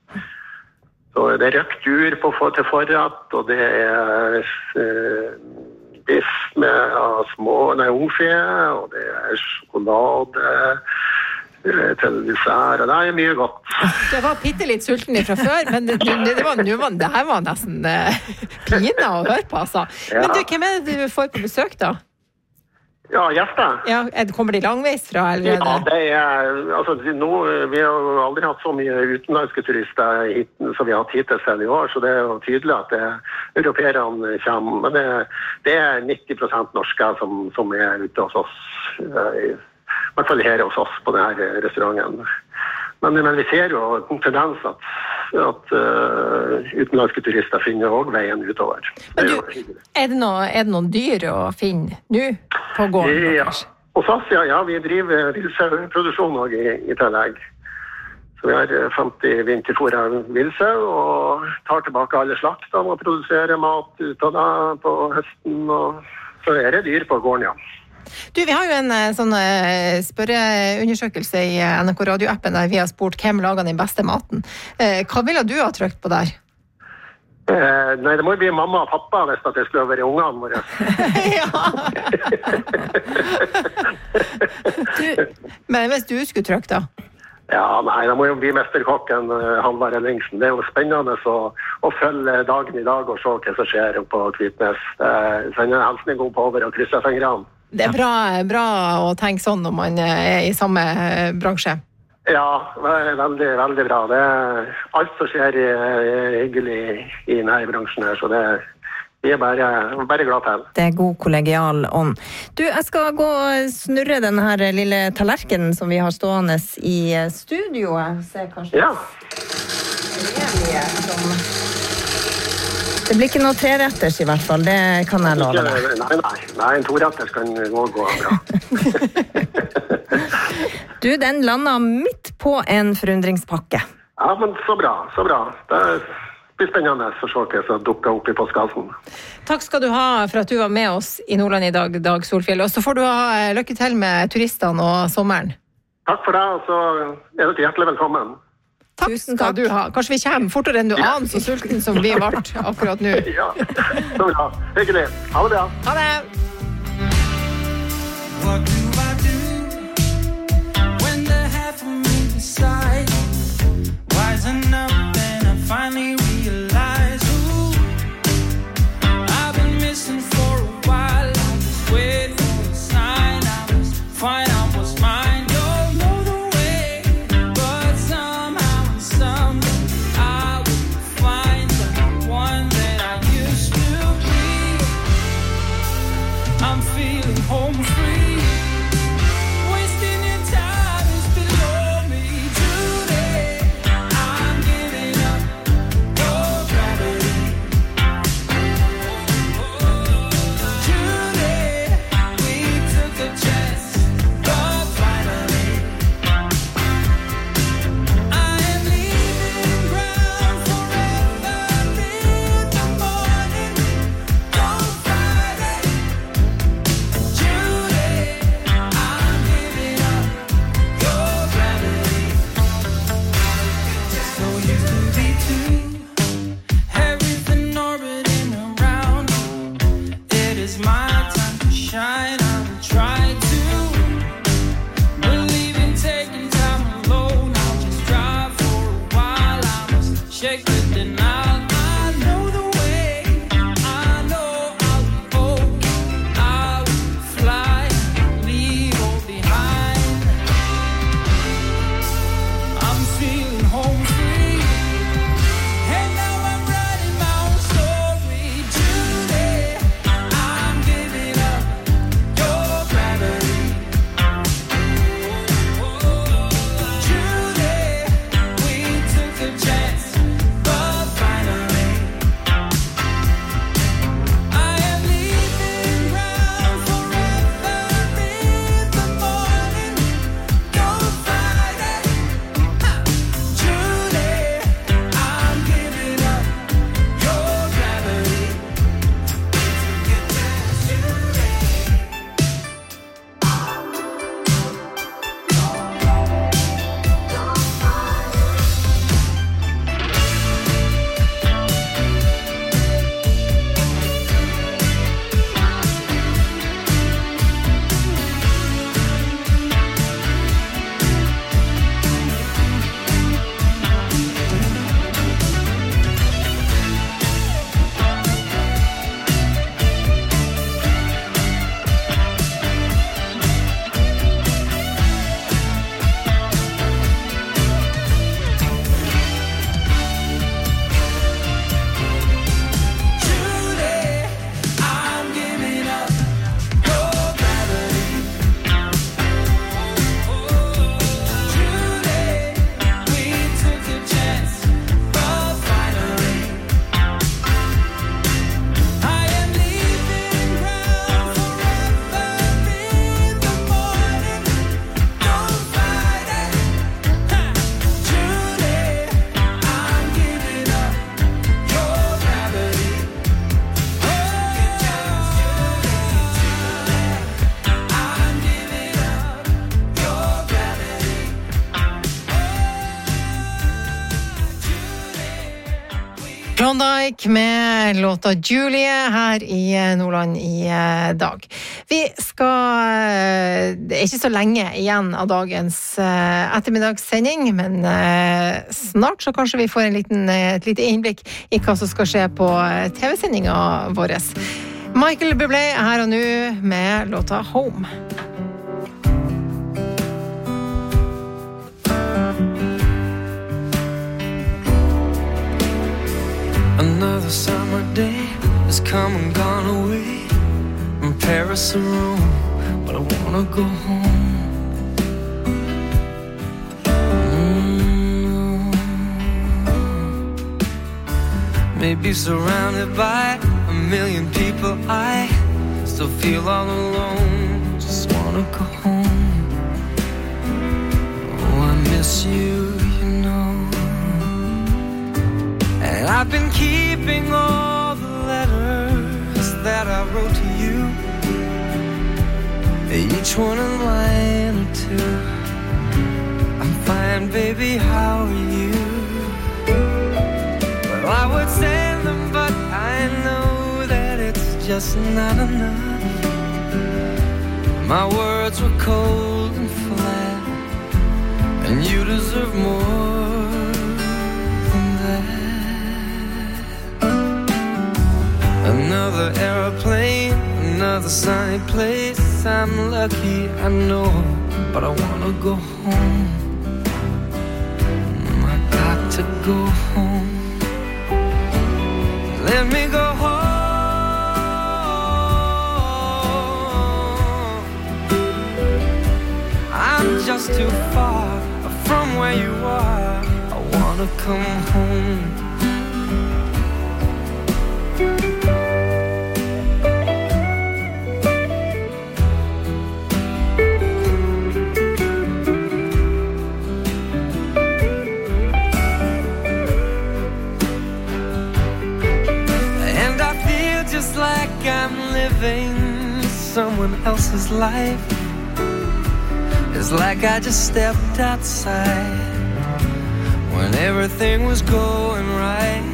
Så det er røkt ur på for, til forrett, og det er eh, biff med ja, små, nei, ungfe, og det er sjokolade eh, til dessert, og det er mye godt.
Jeg var bitte litt sulten fra før, men det, det, det, var, det, var, det her var nesten eh, pina å høre på, altså.
Ja.
Men du, hvem er det du får på besøk da?
Ja, gjester.
Ja, er det- kommer de langveis fra, eller?
Ja, det er, altså, nå, vi har jo aldri hatt så mye utenlandske turister hit, som vi har hatt hittil selv i år, så det er jo tydelig at det, europeerne kommer. Men det, det er nitti prosent norske som, som er ute hos oss, eh, i, i hvert fall her hos oss på denne restauranten. Men, men vi ser jo en tendens at, at uh, utenlandske turister finner også veien utover. Det er jo hyggelig.
Er det, noe, er det noen dyr å finne nå på gården?
Ja, hos oss, ja, ja, vi driver villsauproduksjon også i, i tillegg. Så vi har femti vinterfôra villsau og tar tilbake alle slaktene og produserer mat ut av det på høsten. Og så er det dyr på gården, ja.
Du, vi har jo en eh, sånn eh, spørreundersøkelse i eh, N R K Radio-appen der vi har spurt hvem lager den beste maten. Eh, hva ville du ha trykt på der?
Eh, nei, det må jo bli mamma og pappa hvis at det skulle være ungene våre.
Men hvis du skulle trykt da?
Ja, nei, det må jo bli mesterkokken uh, Halvard Ellingsen. Det er jo spennende å, å følge dagen i dag og se hva som skjer oppe på Kvitnes. Uh, Sende en hilsen god på over og krysse fingrene.
Det er bra, bra å tenke sånn når man er i samme eh, bransje.
Ja, veldig, veldig bra. Det er, alt som skjer er hyggelig i denne bransjen her, så det er vi er bare, bare glad til.
Det er god kollegial ånd. Du, jeg skal gå og snurre den her lille tallerkenen som vi har stående i studio. Jeg ser kanskje...
Ja.
Det blir ikke noe treretters i hvert fall, det kan jeg love deg.
Nei, nei, nei, en toretters kan gå, gå bra.
Du, den landet midt på en forundringspakke.
Ja, men så bra, så bra. Det blir spennende å se hva som dukker opp i postkassen.
Takk skal du ha for at du var med oss i Nordland i dag, Dag Solfjell. Og så får du ha lykke til med turistene og sommeren.
Takk for det, og så er dere hjertelig velkommen.
Takk Tusen skal takk. du ha. Kanskje vi kommer fortere enn du aner så sulten som vi har vært akkurat nå.
Ja, så bra. Hyggelig. Ha det bra.
Ha det.
What do I do when the half of me decides rising up and I finally realize ooh, I've been missing for a while. I was waiting for a sign. I was find out what's mine. You'll know the way, but somehow and someday I will.
Mike med låta Julie her i Nordland i dag. Vi skal, det er ikke så lenge igjen av dagens ettermiddagssending, men snart så kanskje vi får en liten, et lite innblikk i hva som skal skje på tv-sendinga vår. Michael Bublé her og nå med låta Home.
Another summer day has come and gone away from Paris or Rome, but I wanna go home. Mm-hmm. Maybe surrounded by a million people, I still feel all alone. Just wanna go home. Oh, I miss you, you know. And I've been keeping all the letters that I wrote to you, each one a line or two. I'm fine, baby, how are you? Well, I would send them, but I know that it's just not enough. My words were cold and flat, and you deserve more. Another airplane, another sunny place. I'm lucky, I know, but I wanna go home. I got to go home. Let me go home. I'm just too far from where you are. I wanna come home. Like I'm living someone else's life. It's like I just stepped outside when everything was going right.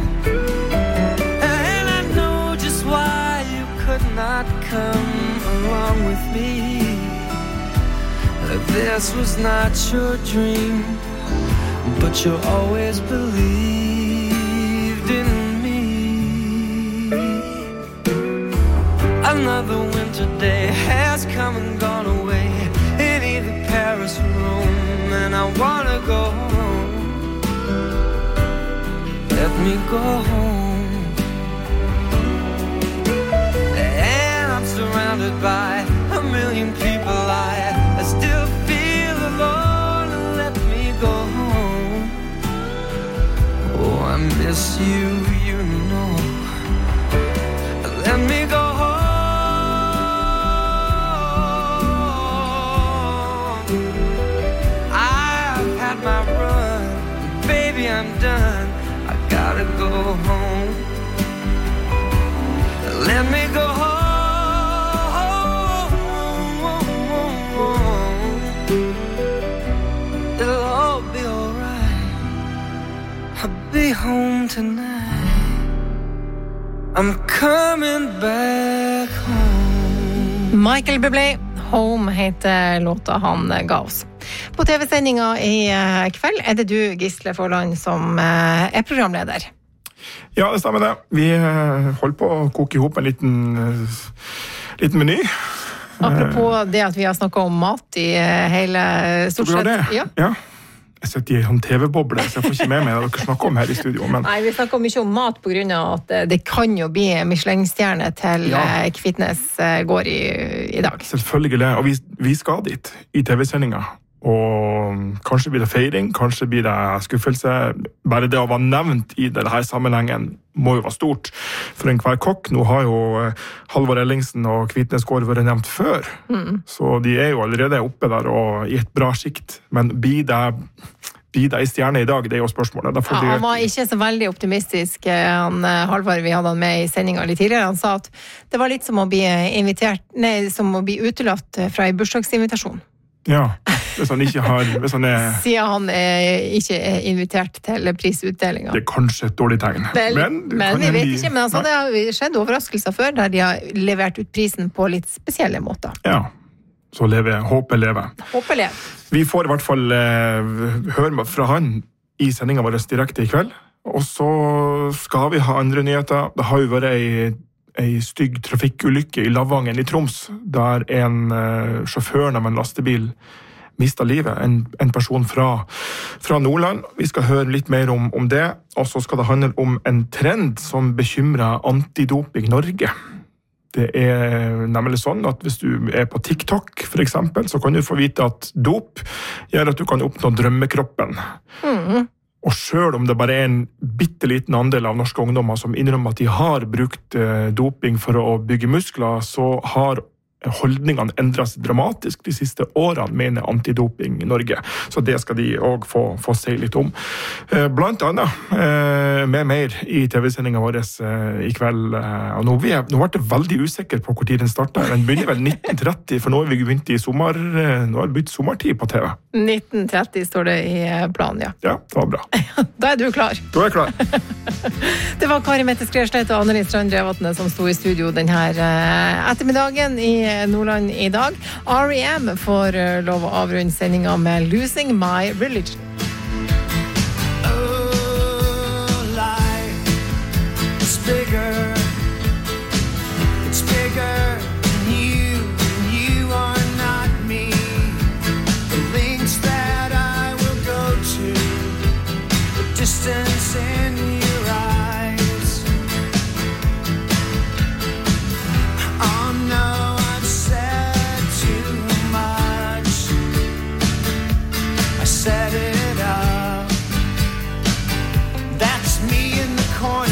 And I know just why you could not come along with me. That this was not your dream, but you always believed in me. Another winter day has come and gone away in either Paris or Rome, and I wanna go home. Let me go home. And I'm surrounded by a million people. I, I still feel alone. Let me go home. Oh, I miss you, you know. Let me go home. My run, baby, I'm done. I gotta go home. Let me go home. It'll all be alright. I'll be home tonight. I'm coming back home.
Michael Bublé, Home heter låta han ga oss. På tv-sendinga i kveld er det du, Gisle Forland, som er programleder.
Ja, det stemmer det. Vi holder på å koke ihop en liten, liten meny.
Apropos det at vi har snakket om mat i hele stort sett.
Det? Ja. Ja. Jeg sitter i en T V-boble, så jeg får ikke med meg hva dere snakker om her i studio. Men...
Nei, vi snakker mye om mat på grunn av at det kan jo bli Michelin-stjerne til ja. Kvitnes går i, i dag.
Selvfølgelig, og vi, vi skal dit i T V-sendinga. Og kanskje blir det feiring, kanskje blir det skuffelse. Bare det å være nevnt i denne sammenhengen må jo være stort for enhver kokk. Nå har jo Halvor Ellingsen og Kvitnes gård vært nevnt før, mm. så de er jo allerede oppe der og i et bra skikt. Men blir det, blir det en stjerne i dag, det er jo spørsmålet.
Ja, han var ikke så veldig optimistisk, han, Halvor, vi hadde han med i sendinga litt tidligere. Han sa at det var litt som å bli invitert, nei, som å bli utelatt fra en bursdagsinvitasjon.
Ja, hvis han ikke har hvis han er,
Siden han er, ikke er invitert til prisutdelinga.
Det er kanskje et dårlig tegn.
Vel,
Men,
men vi
kan
vet
de-
ikke, men altså, det har jo skjedd overraskelser før, der de har levert ut prisen på litt spesielle måter.
Ja, så leve, håpet leve.
Håper lev.
Vi får i hvert fall eh, høre fra han i sendingen vår direkte i kveld. Og så skal vi ha andre nyheter. Det har jo vært ei, ei stygg trafikkulykke i Lavangen i Troms, der en eh, sjåføren av en lastebil mistet livet. En, en person fra, fra Nordland. Vi skal høre litt mer om, om det. Og så skal det handle om en trend som bekymrer Antidoping Norge. Det er nemlig sånn at hvis du er på TikTok, for eksempel, så kan du få vite at dop gjør at du kan oppnå drømmekroppen.
Mm.
Og selv om det bare er en bitteliten andel av norske ungdommer som innrømmer at de har brukt eh, doping for å bygge muskler, så har holdningene endret seg dramatisk de siste årene, mener Antidoping Norge. Så det skal de også få, få si litt om. Eh, Blant annet eh, med mer i tv-sendingen vår eh, i kveld. Eh, og nå, vi er, nå ble jeg veldig usikker på hvor tid den startet. Den begynner vel nitten tretti, for nå har vi begynt i sommer, eh, nå har det begynt sommertid på T V.
nitten tretti står det i planen, ja.
Ja, det var bra.
Da er du klar.
Da er jeg klar.
Det var Kari Mette Skresleit og Anneli Strand Drevatne som sto i studio denne ettermiddagen i Nordland i dag. R E M får lov å avrunde sendinga med Losing My Religion.
It's bigger, it's bigger than you, and you are not me. The links that I will go to, the distance in your eyes. Oh no, I've said too much. I set it up. That's me in the corner.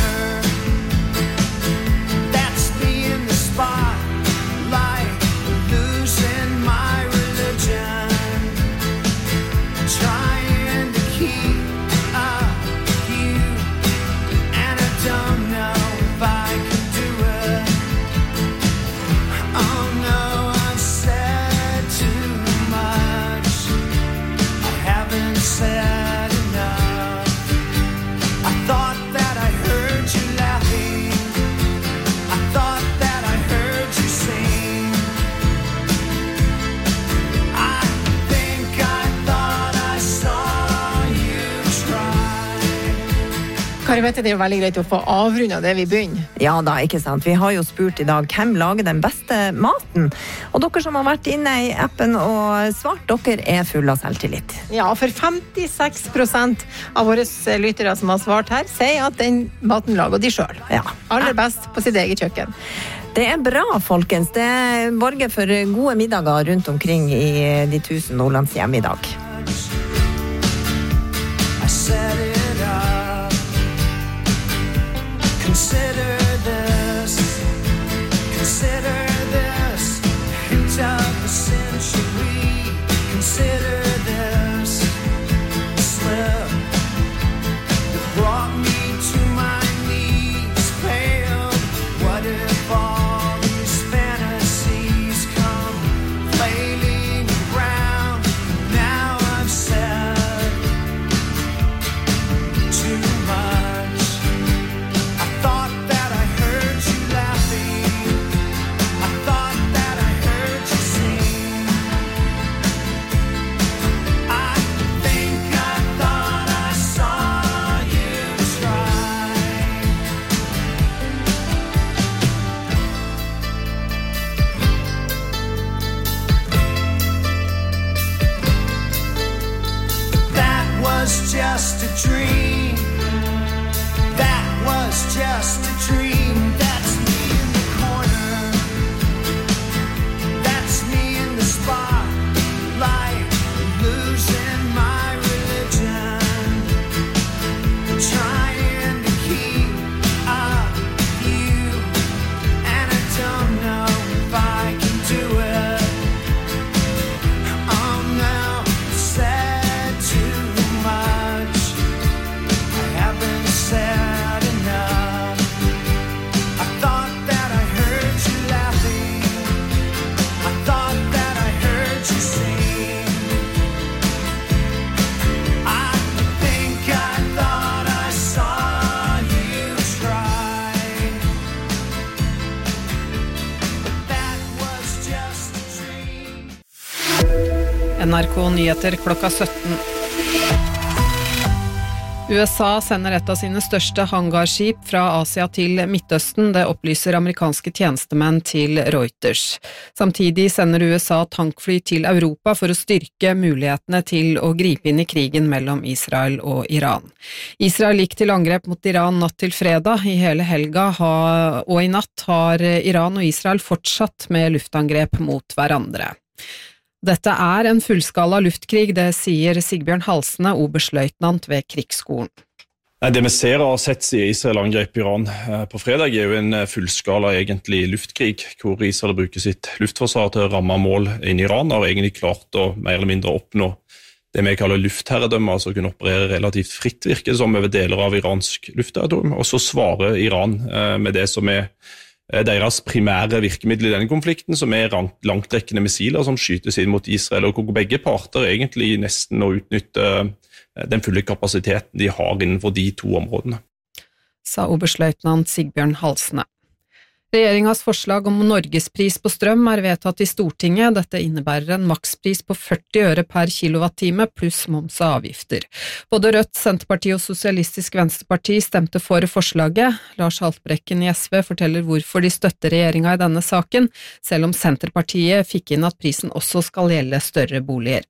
Kari Mette, det er jo veldig greit å få avrundet det vi begynner.
Ja da, ikke sant. Vi har jo spurt i dag hvem lager den beste maten. Og dere som har vært inne i appen og svart, dere er full av selvtillit.
Ja, for femtiseks prosent av våre lyttere som har svart her, sier at den maten lager de selv.
Ja.
Aller best på sitt eget kjøkken.
Det er bra, folkens. Det borger for gode middager rundt omkring i de tusen Nordlandshjem i dag.
I set it up. Consider this, consider this, hint of the century. Consider this slip that brought me to my knees, pale. What if all these fantasies come flailing around? Now I've said too much. I thought
N R K Nyheter klokka sytten. U S A sender et av sine største hangarskip fra Asia til Midtøsten, det opplyser amerikanske tjenestemenn til Reuters. Samtidig sender U S A tankfly til Europa for å styrke mulighetene til å gripe inn i krigen mellom Israel og Iran. Israel gikk til angrep mot Iran natt til fredag. I hele helga og i natt har Iran og Israel fortsatt med luftangrep mot hverandre. Dette er en fullskala luftkrig, det sier Sigbjørn Halsne, oberstløytnant ved krigsskolen.
Det vi ser og har sett siden Israel angrep Iran på fredag er jo en fullskala egentlig luftkrig, hvor Israel bruker sitt luftforsvar til å ramme mål inn i Iran, og har egentlig klart å mer eller mindre oppnå det vi kaller luftherredømme, altså kunne operere relativt fritt, virke som over deler av iransk luftterritorium, og så svarer Iran med det som er deres primære virkemiddel i denne konflikten, som er langtrekkende missiler som skytes inn mot Israel, og hvor begge parter egentlig nesten å utnytte den fulle kapasiteten de har innenfor de to områdene.
Sa oberstløytnant Sigbjørn Halsne. Regjeringas forslag om norgespris på strøm er vedtatt i Stortinget. Dette innebærer en makspris på førti øre per kilowattime pluss moms og avgifter. Både Rødt, Senterpartiet og Sosialistisk Venstreparti stemte for forslaget. Lars Haltbrekken i S V forteller hvorfor de støtter regjeringa i denne saken, selv om Senterpartiet fikk inn at prisen også skal gjelde større boliger.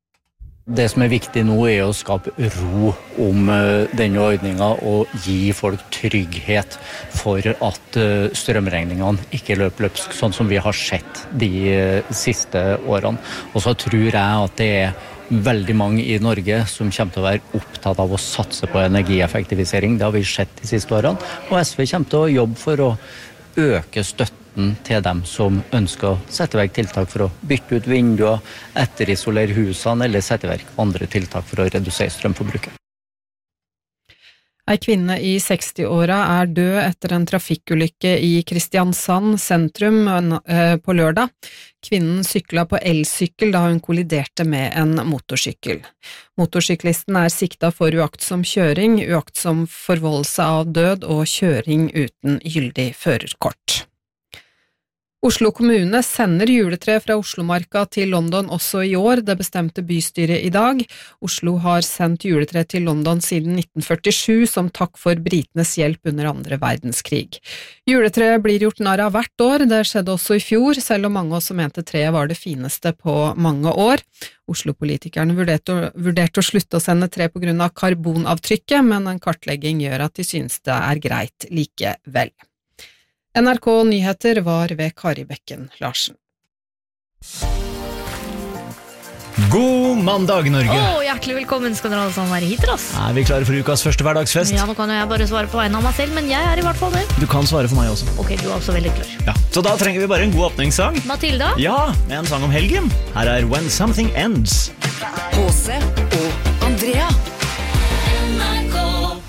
Det som er viktig nå er å skape ro om denne ordningen og gi folk trygghet for at strømregningene ikke løper løpsk, sånn som vi har sett de siste årene. Og så tror jeg at det er veldig mange i Norge som kommer til å være opptatt av å satse på energieffektivisering. Det har vi sett de siste årene, og S V kommer til å jobbe for å øke støtten til dem som ønsker å sette vekk tiltak for å bytte ut vinduer, etterisolere husene eller sette vekk andre tiltak for å redusere strømforbruket.
Ei kvinne i seksti-åra er død etter en trafikkulykke i Kristiansand sentrum på lørdag. Kvinnen sykla på elsykkel da hun kolliderte med en motorsykkel. Motorsyklisten er sikta for uaktsom kjøring, uaktsom forvoldelse av død og kjøring uten gyldig førerkort. Oslo kommune sender juletre fra Oslomarka til London også i år, det bestemte bystyret i dag. Oslo har sendt juletre til London siden nitten førtisju som takk for britenes hjelp under andre verdenskrig. Juletre blir gjort narr av hvert år, det skjedde også i fjor, selv om mange også mente treet var det fineste på mange år. Oslo-politikerne vurderte, vurderte å slutte å sende tre på grunn av karbonavtrykket, men en kartlegging gjør at de synes det er greit likevel. N R K Nyheter var ved Kari Bekken Larsen.
God mandag, Norge!
Åh, hjertelig velkommen skal dere alle sammen være hit til oss.
Er vi klare for ukas første hverdagsfest?
Ja, nå kan jo jeg bare svare på vegne av meg selv, men jeg er i hvert fall det.
Du kan svare for meg også.
Ok, du er også veldig klar.
Ja, så da trenger vi bare en god åpningssang.
Matilda?
Ja, med en sang om helgen. Her er When Something Ends.
H C og Andrea. N R K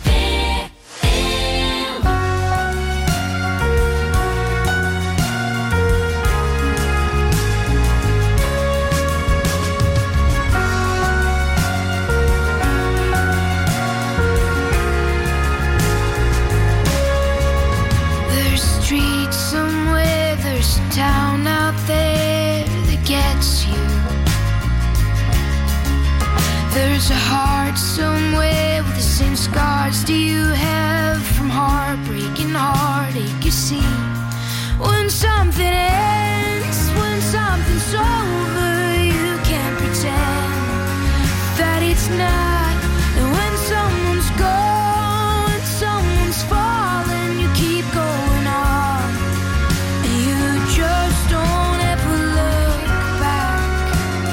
town out there that gets you. There's a heart somewhere with the same scars do you have from heartbreak and heartache, you see. When something ends, when something's over, you can't pretend that it's not. And when someone's gone, someone's fallen, you keep going on. Just don't ever look back.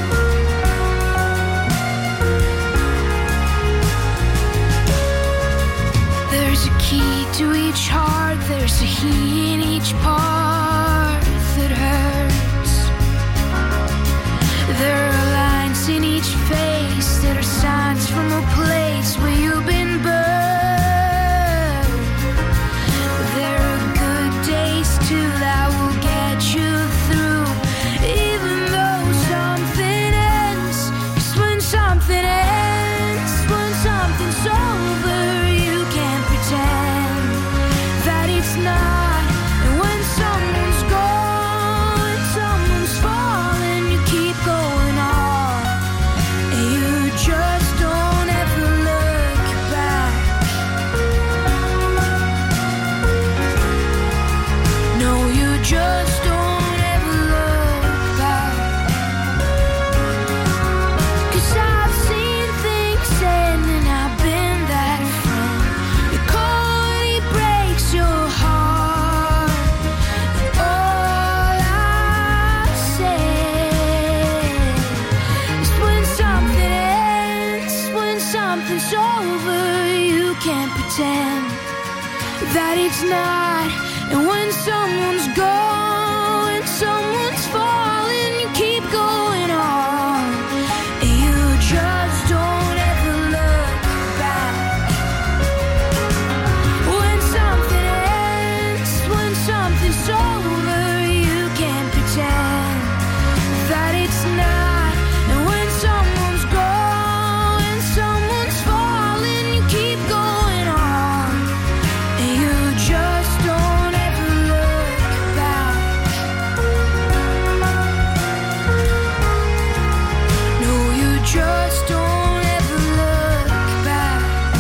There's a key to each heart, there's a he in each part that hurts. There are lines in each face that are signs from a place where you've been burned. There are good days too that will you through, even though something ends. Just when something ends, when something's over, you can't pretend that it's not. And when
that it's not. And when someone's gone, when someone's fallen, you keep going on. And you just don't ever look back. When something ends, when something's over, you can't pretend that it's not. And when someone's gone, when someone's fallen, you keep going on. And you just don't ever look back. No, you just don't ever look back.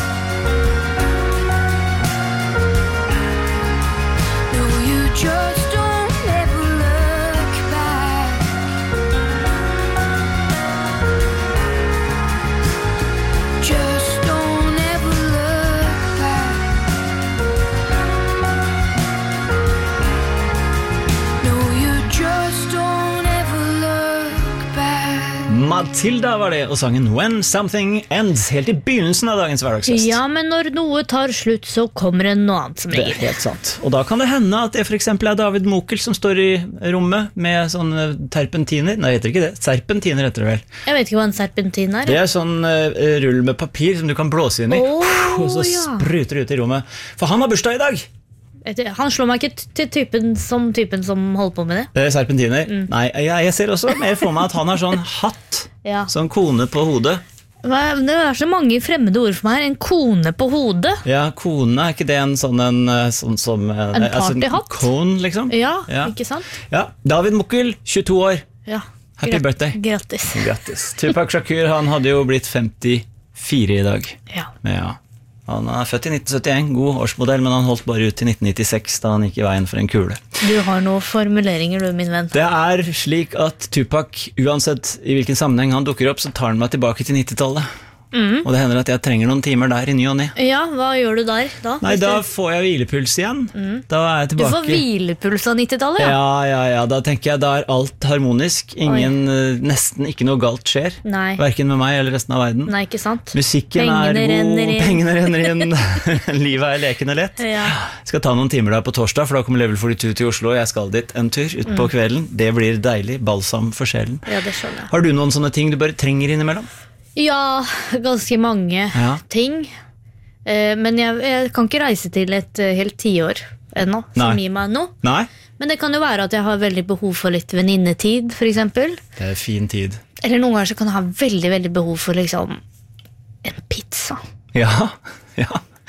No, you just don't ever look back. Just don't ever look back. No, you just don't ever look back.
Matilda var det, og sangen When Something Ends, helt i begynnelsen av dagens hverdagsfest.
Ja, men når noe tar slutt, så kommer det noe annet som
Det er
regel.
helt sant. Og da kan det hende at det for eksempel er David Mokel som står i rommet med sånne terpentiner. Nei, heter det ikke det? Serpentiner heter det vel.
Jeg vet ikke hva en serpentin er.
Det er sånn eh, rull med papir som du kan blåse inn i.
Åh,
og så
ja.
spruter det ut i rommet. For han har bursdag i dag.
Vet du, Han slår meg ikke til typen som typen som holder på med det.
Det er serpentiner. Nei, jeg, jeg ser også mer for meg at han har sånn hatt,
Ja.
sånn kone på hodet.
Hva- Det er så mange fremmede ord for meg her. En kone på hodet.
Ja, kone, er ikke det en sånn en, eh, sånn som eh,
En
altså,
partyhatt?
Cone, liksom?
Ja,
Ja.
ikke sant?
Ja, David Mukkel, tjueto år.
Ja.
Happy
Grat-
birthday.
Grattis.
Grattis. Tupac Shakur, han hadde jo blitt femtifire i dag.
Ja.
Ja. Han er født i nitten syttien, god årsmodell, men han holdt bare ut til nitten nittiseks da han gikk i veien for en kule.
Du har noen formuleringer, du, min venn.
Det er slik at Tupac, uansett i hvilken sammenheng han dukker opp, så tar han meg tilbake til nittitallet.
Mm.
Og det hender at jeg trenger noen timer der i ny og ny.
Ja, hva gjør du der da?
Nei,
Hvis
da
du-
får jeg hvilepuls igjen.
Mm.
Da er jeg
Du
tilbake.
får hvilepuls av nittitallet, ja?
Ja, ja, ja, da tenker jeg da er alt harmonisk. Ingen, eh, nesten ikke noe galt skjer.
Nei.
Hverken med meg eller resten av verden.
Nei, ikke sant?
Musikken
Pengene
er god,
renner inn.
pengene renner inn, livet er lekende lett.
Ja.
Skal ta noen timer der på torsdag, for da kommer Level førtito til Oslo, og jeg skal dit en tur ut på
Mm.
kvelden. Det blir deilig, balsam for sjelen.
Ja, det skjønner jeg.
Har du noen sånne ting du bare trenger innimellom?
Ja, ganske mange
Ja.
ting. Eh, Men jeg, jeg kan ikke reise til et eh, helt tiår ennå, som
Nei.
gir meg noe.
Nei?
Men det kan jo være at jeg har veldig behov for litt venninnetid, for eksempel.
Det er fin tid.
Eller noen ganger så kan jeg ha veldig, veldig behov for liksom en pizza.
Ja, ja.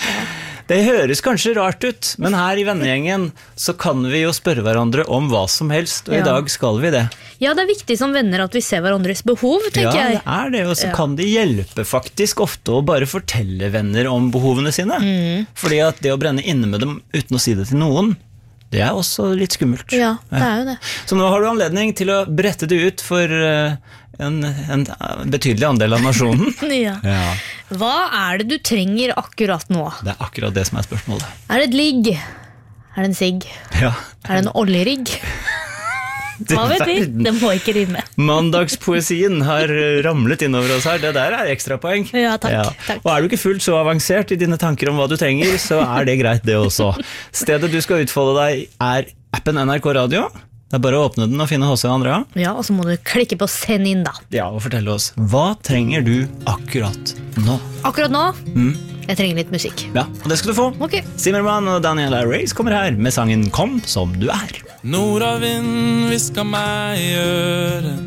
Det høres kanskje rart ut, men her i vennegjengen så kan vi jo spørre hverandre om hva som helst, og
Ja.
i dag skal vi det.
Ja, det er viktig som venner at vi ser hverandres behov, tenker
Ja,
jeg.
det er det, og så
Ja.
kan det hjelpe faktisk ofte å bare fortelle venner om behovene sine.
Mm.
Fordi at det å brenne inne med dem uten å si det til noen, det er også litt skummelt.
Ja, det er jo det.
Så nå har du anledning til å brette det ut for eh, en, en betydelig andel av nasjonen.
Ja.
Ja,
Hva er det du trenger akkurat nå?
det er akkurat det som er spørsmålet.
Er det et ligg? Er det en sigg?
Ja.
Er det en oljerigg? Hva vet vi?
verden.
Det må ikke rime.
Mandagspoesien har ramlet innover oss her. Det der er ekstrapoeng.
Ja, takk, takk.
Og er du ikke fullt så avansert i dine tanker om hva du trenger, så er det greit det også. Stedet du skal utfolde deg er appen N R K Radio. Det er bare å åpne den og finne H C og Andrea.
Ja, og så må du klikke på send inn da.
Ja, og fortelle oss, hva trenger du akkurat nå?
Akkurat nå,
Mm.
jeg trenger litt musikk.
Ja, og det skal du få.
Ok.
Zimmermann og Daniela Reyes kommer her med sangen Kom som du er.
Nordavind hviska meg i øret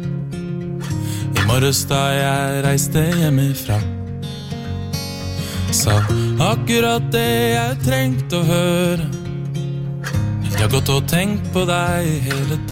i morges da jeg reiste hjemmefra. Sa akkurat det jeg trengte å høre. Jeg har gått og tenkt på deg hele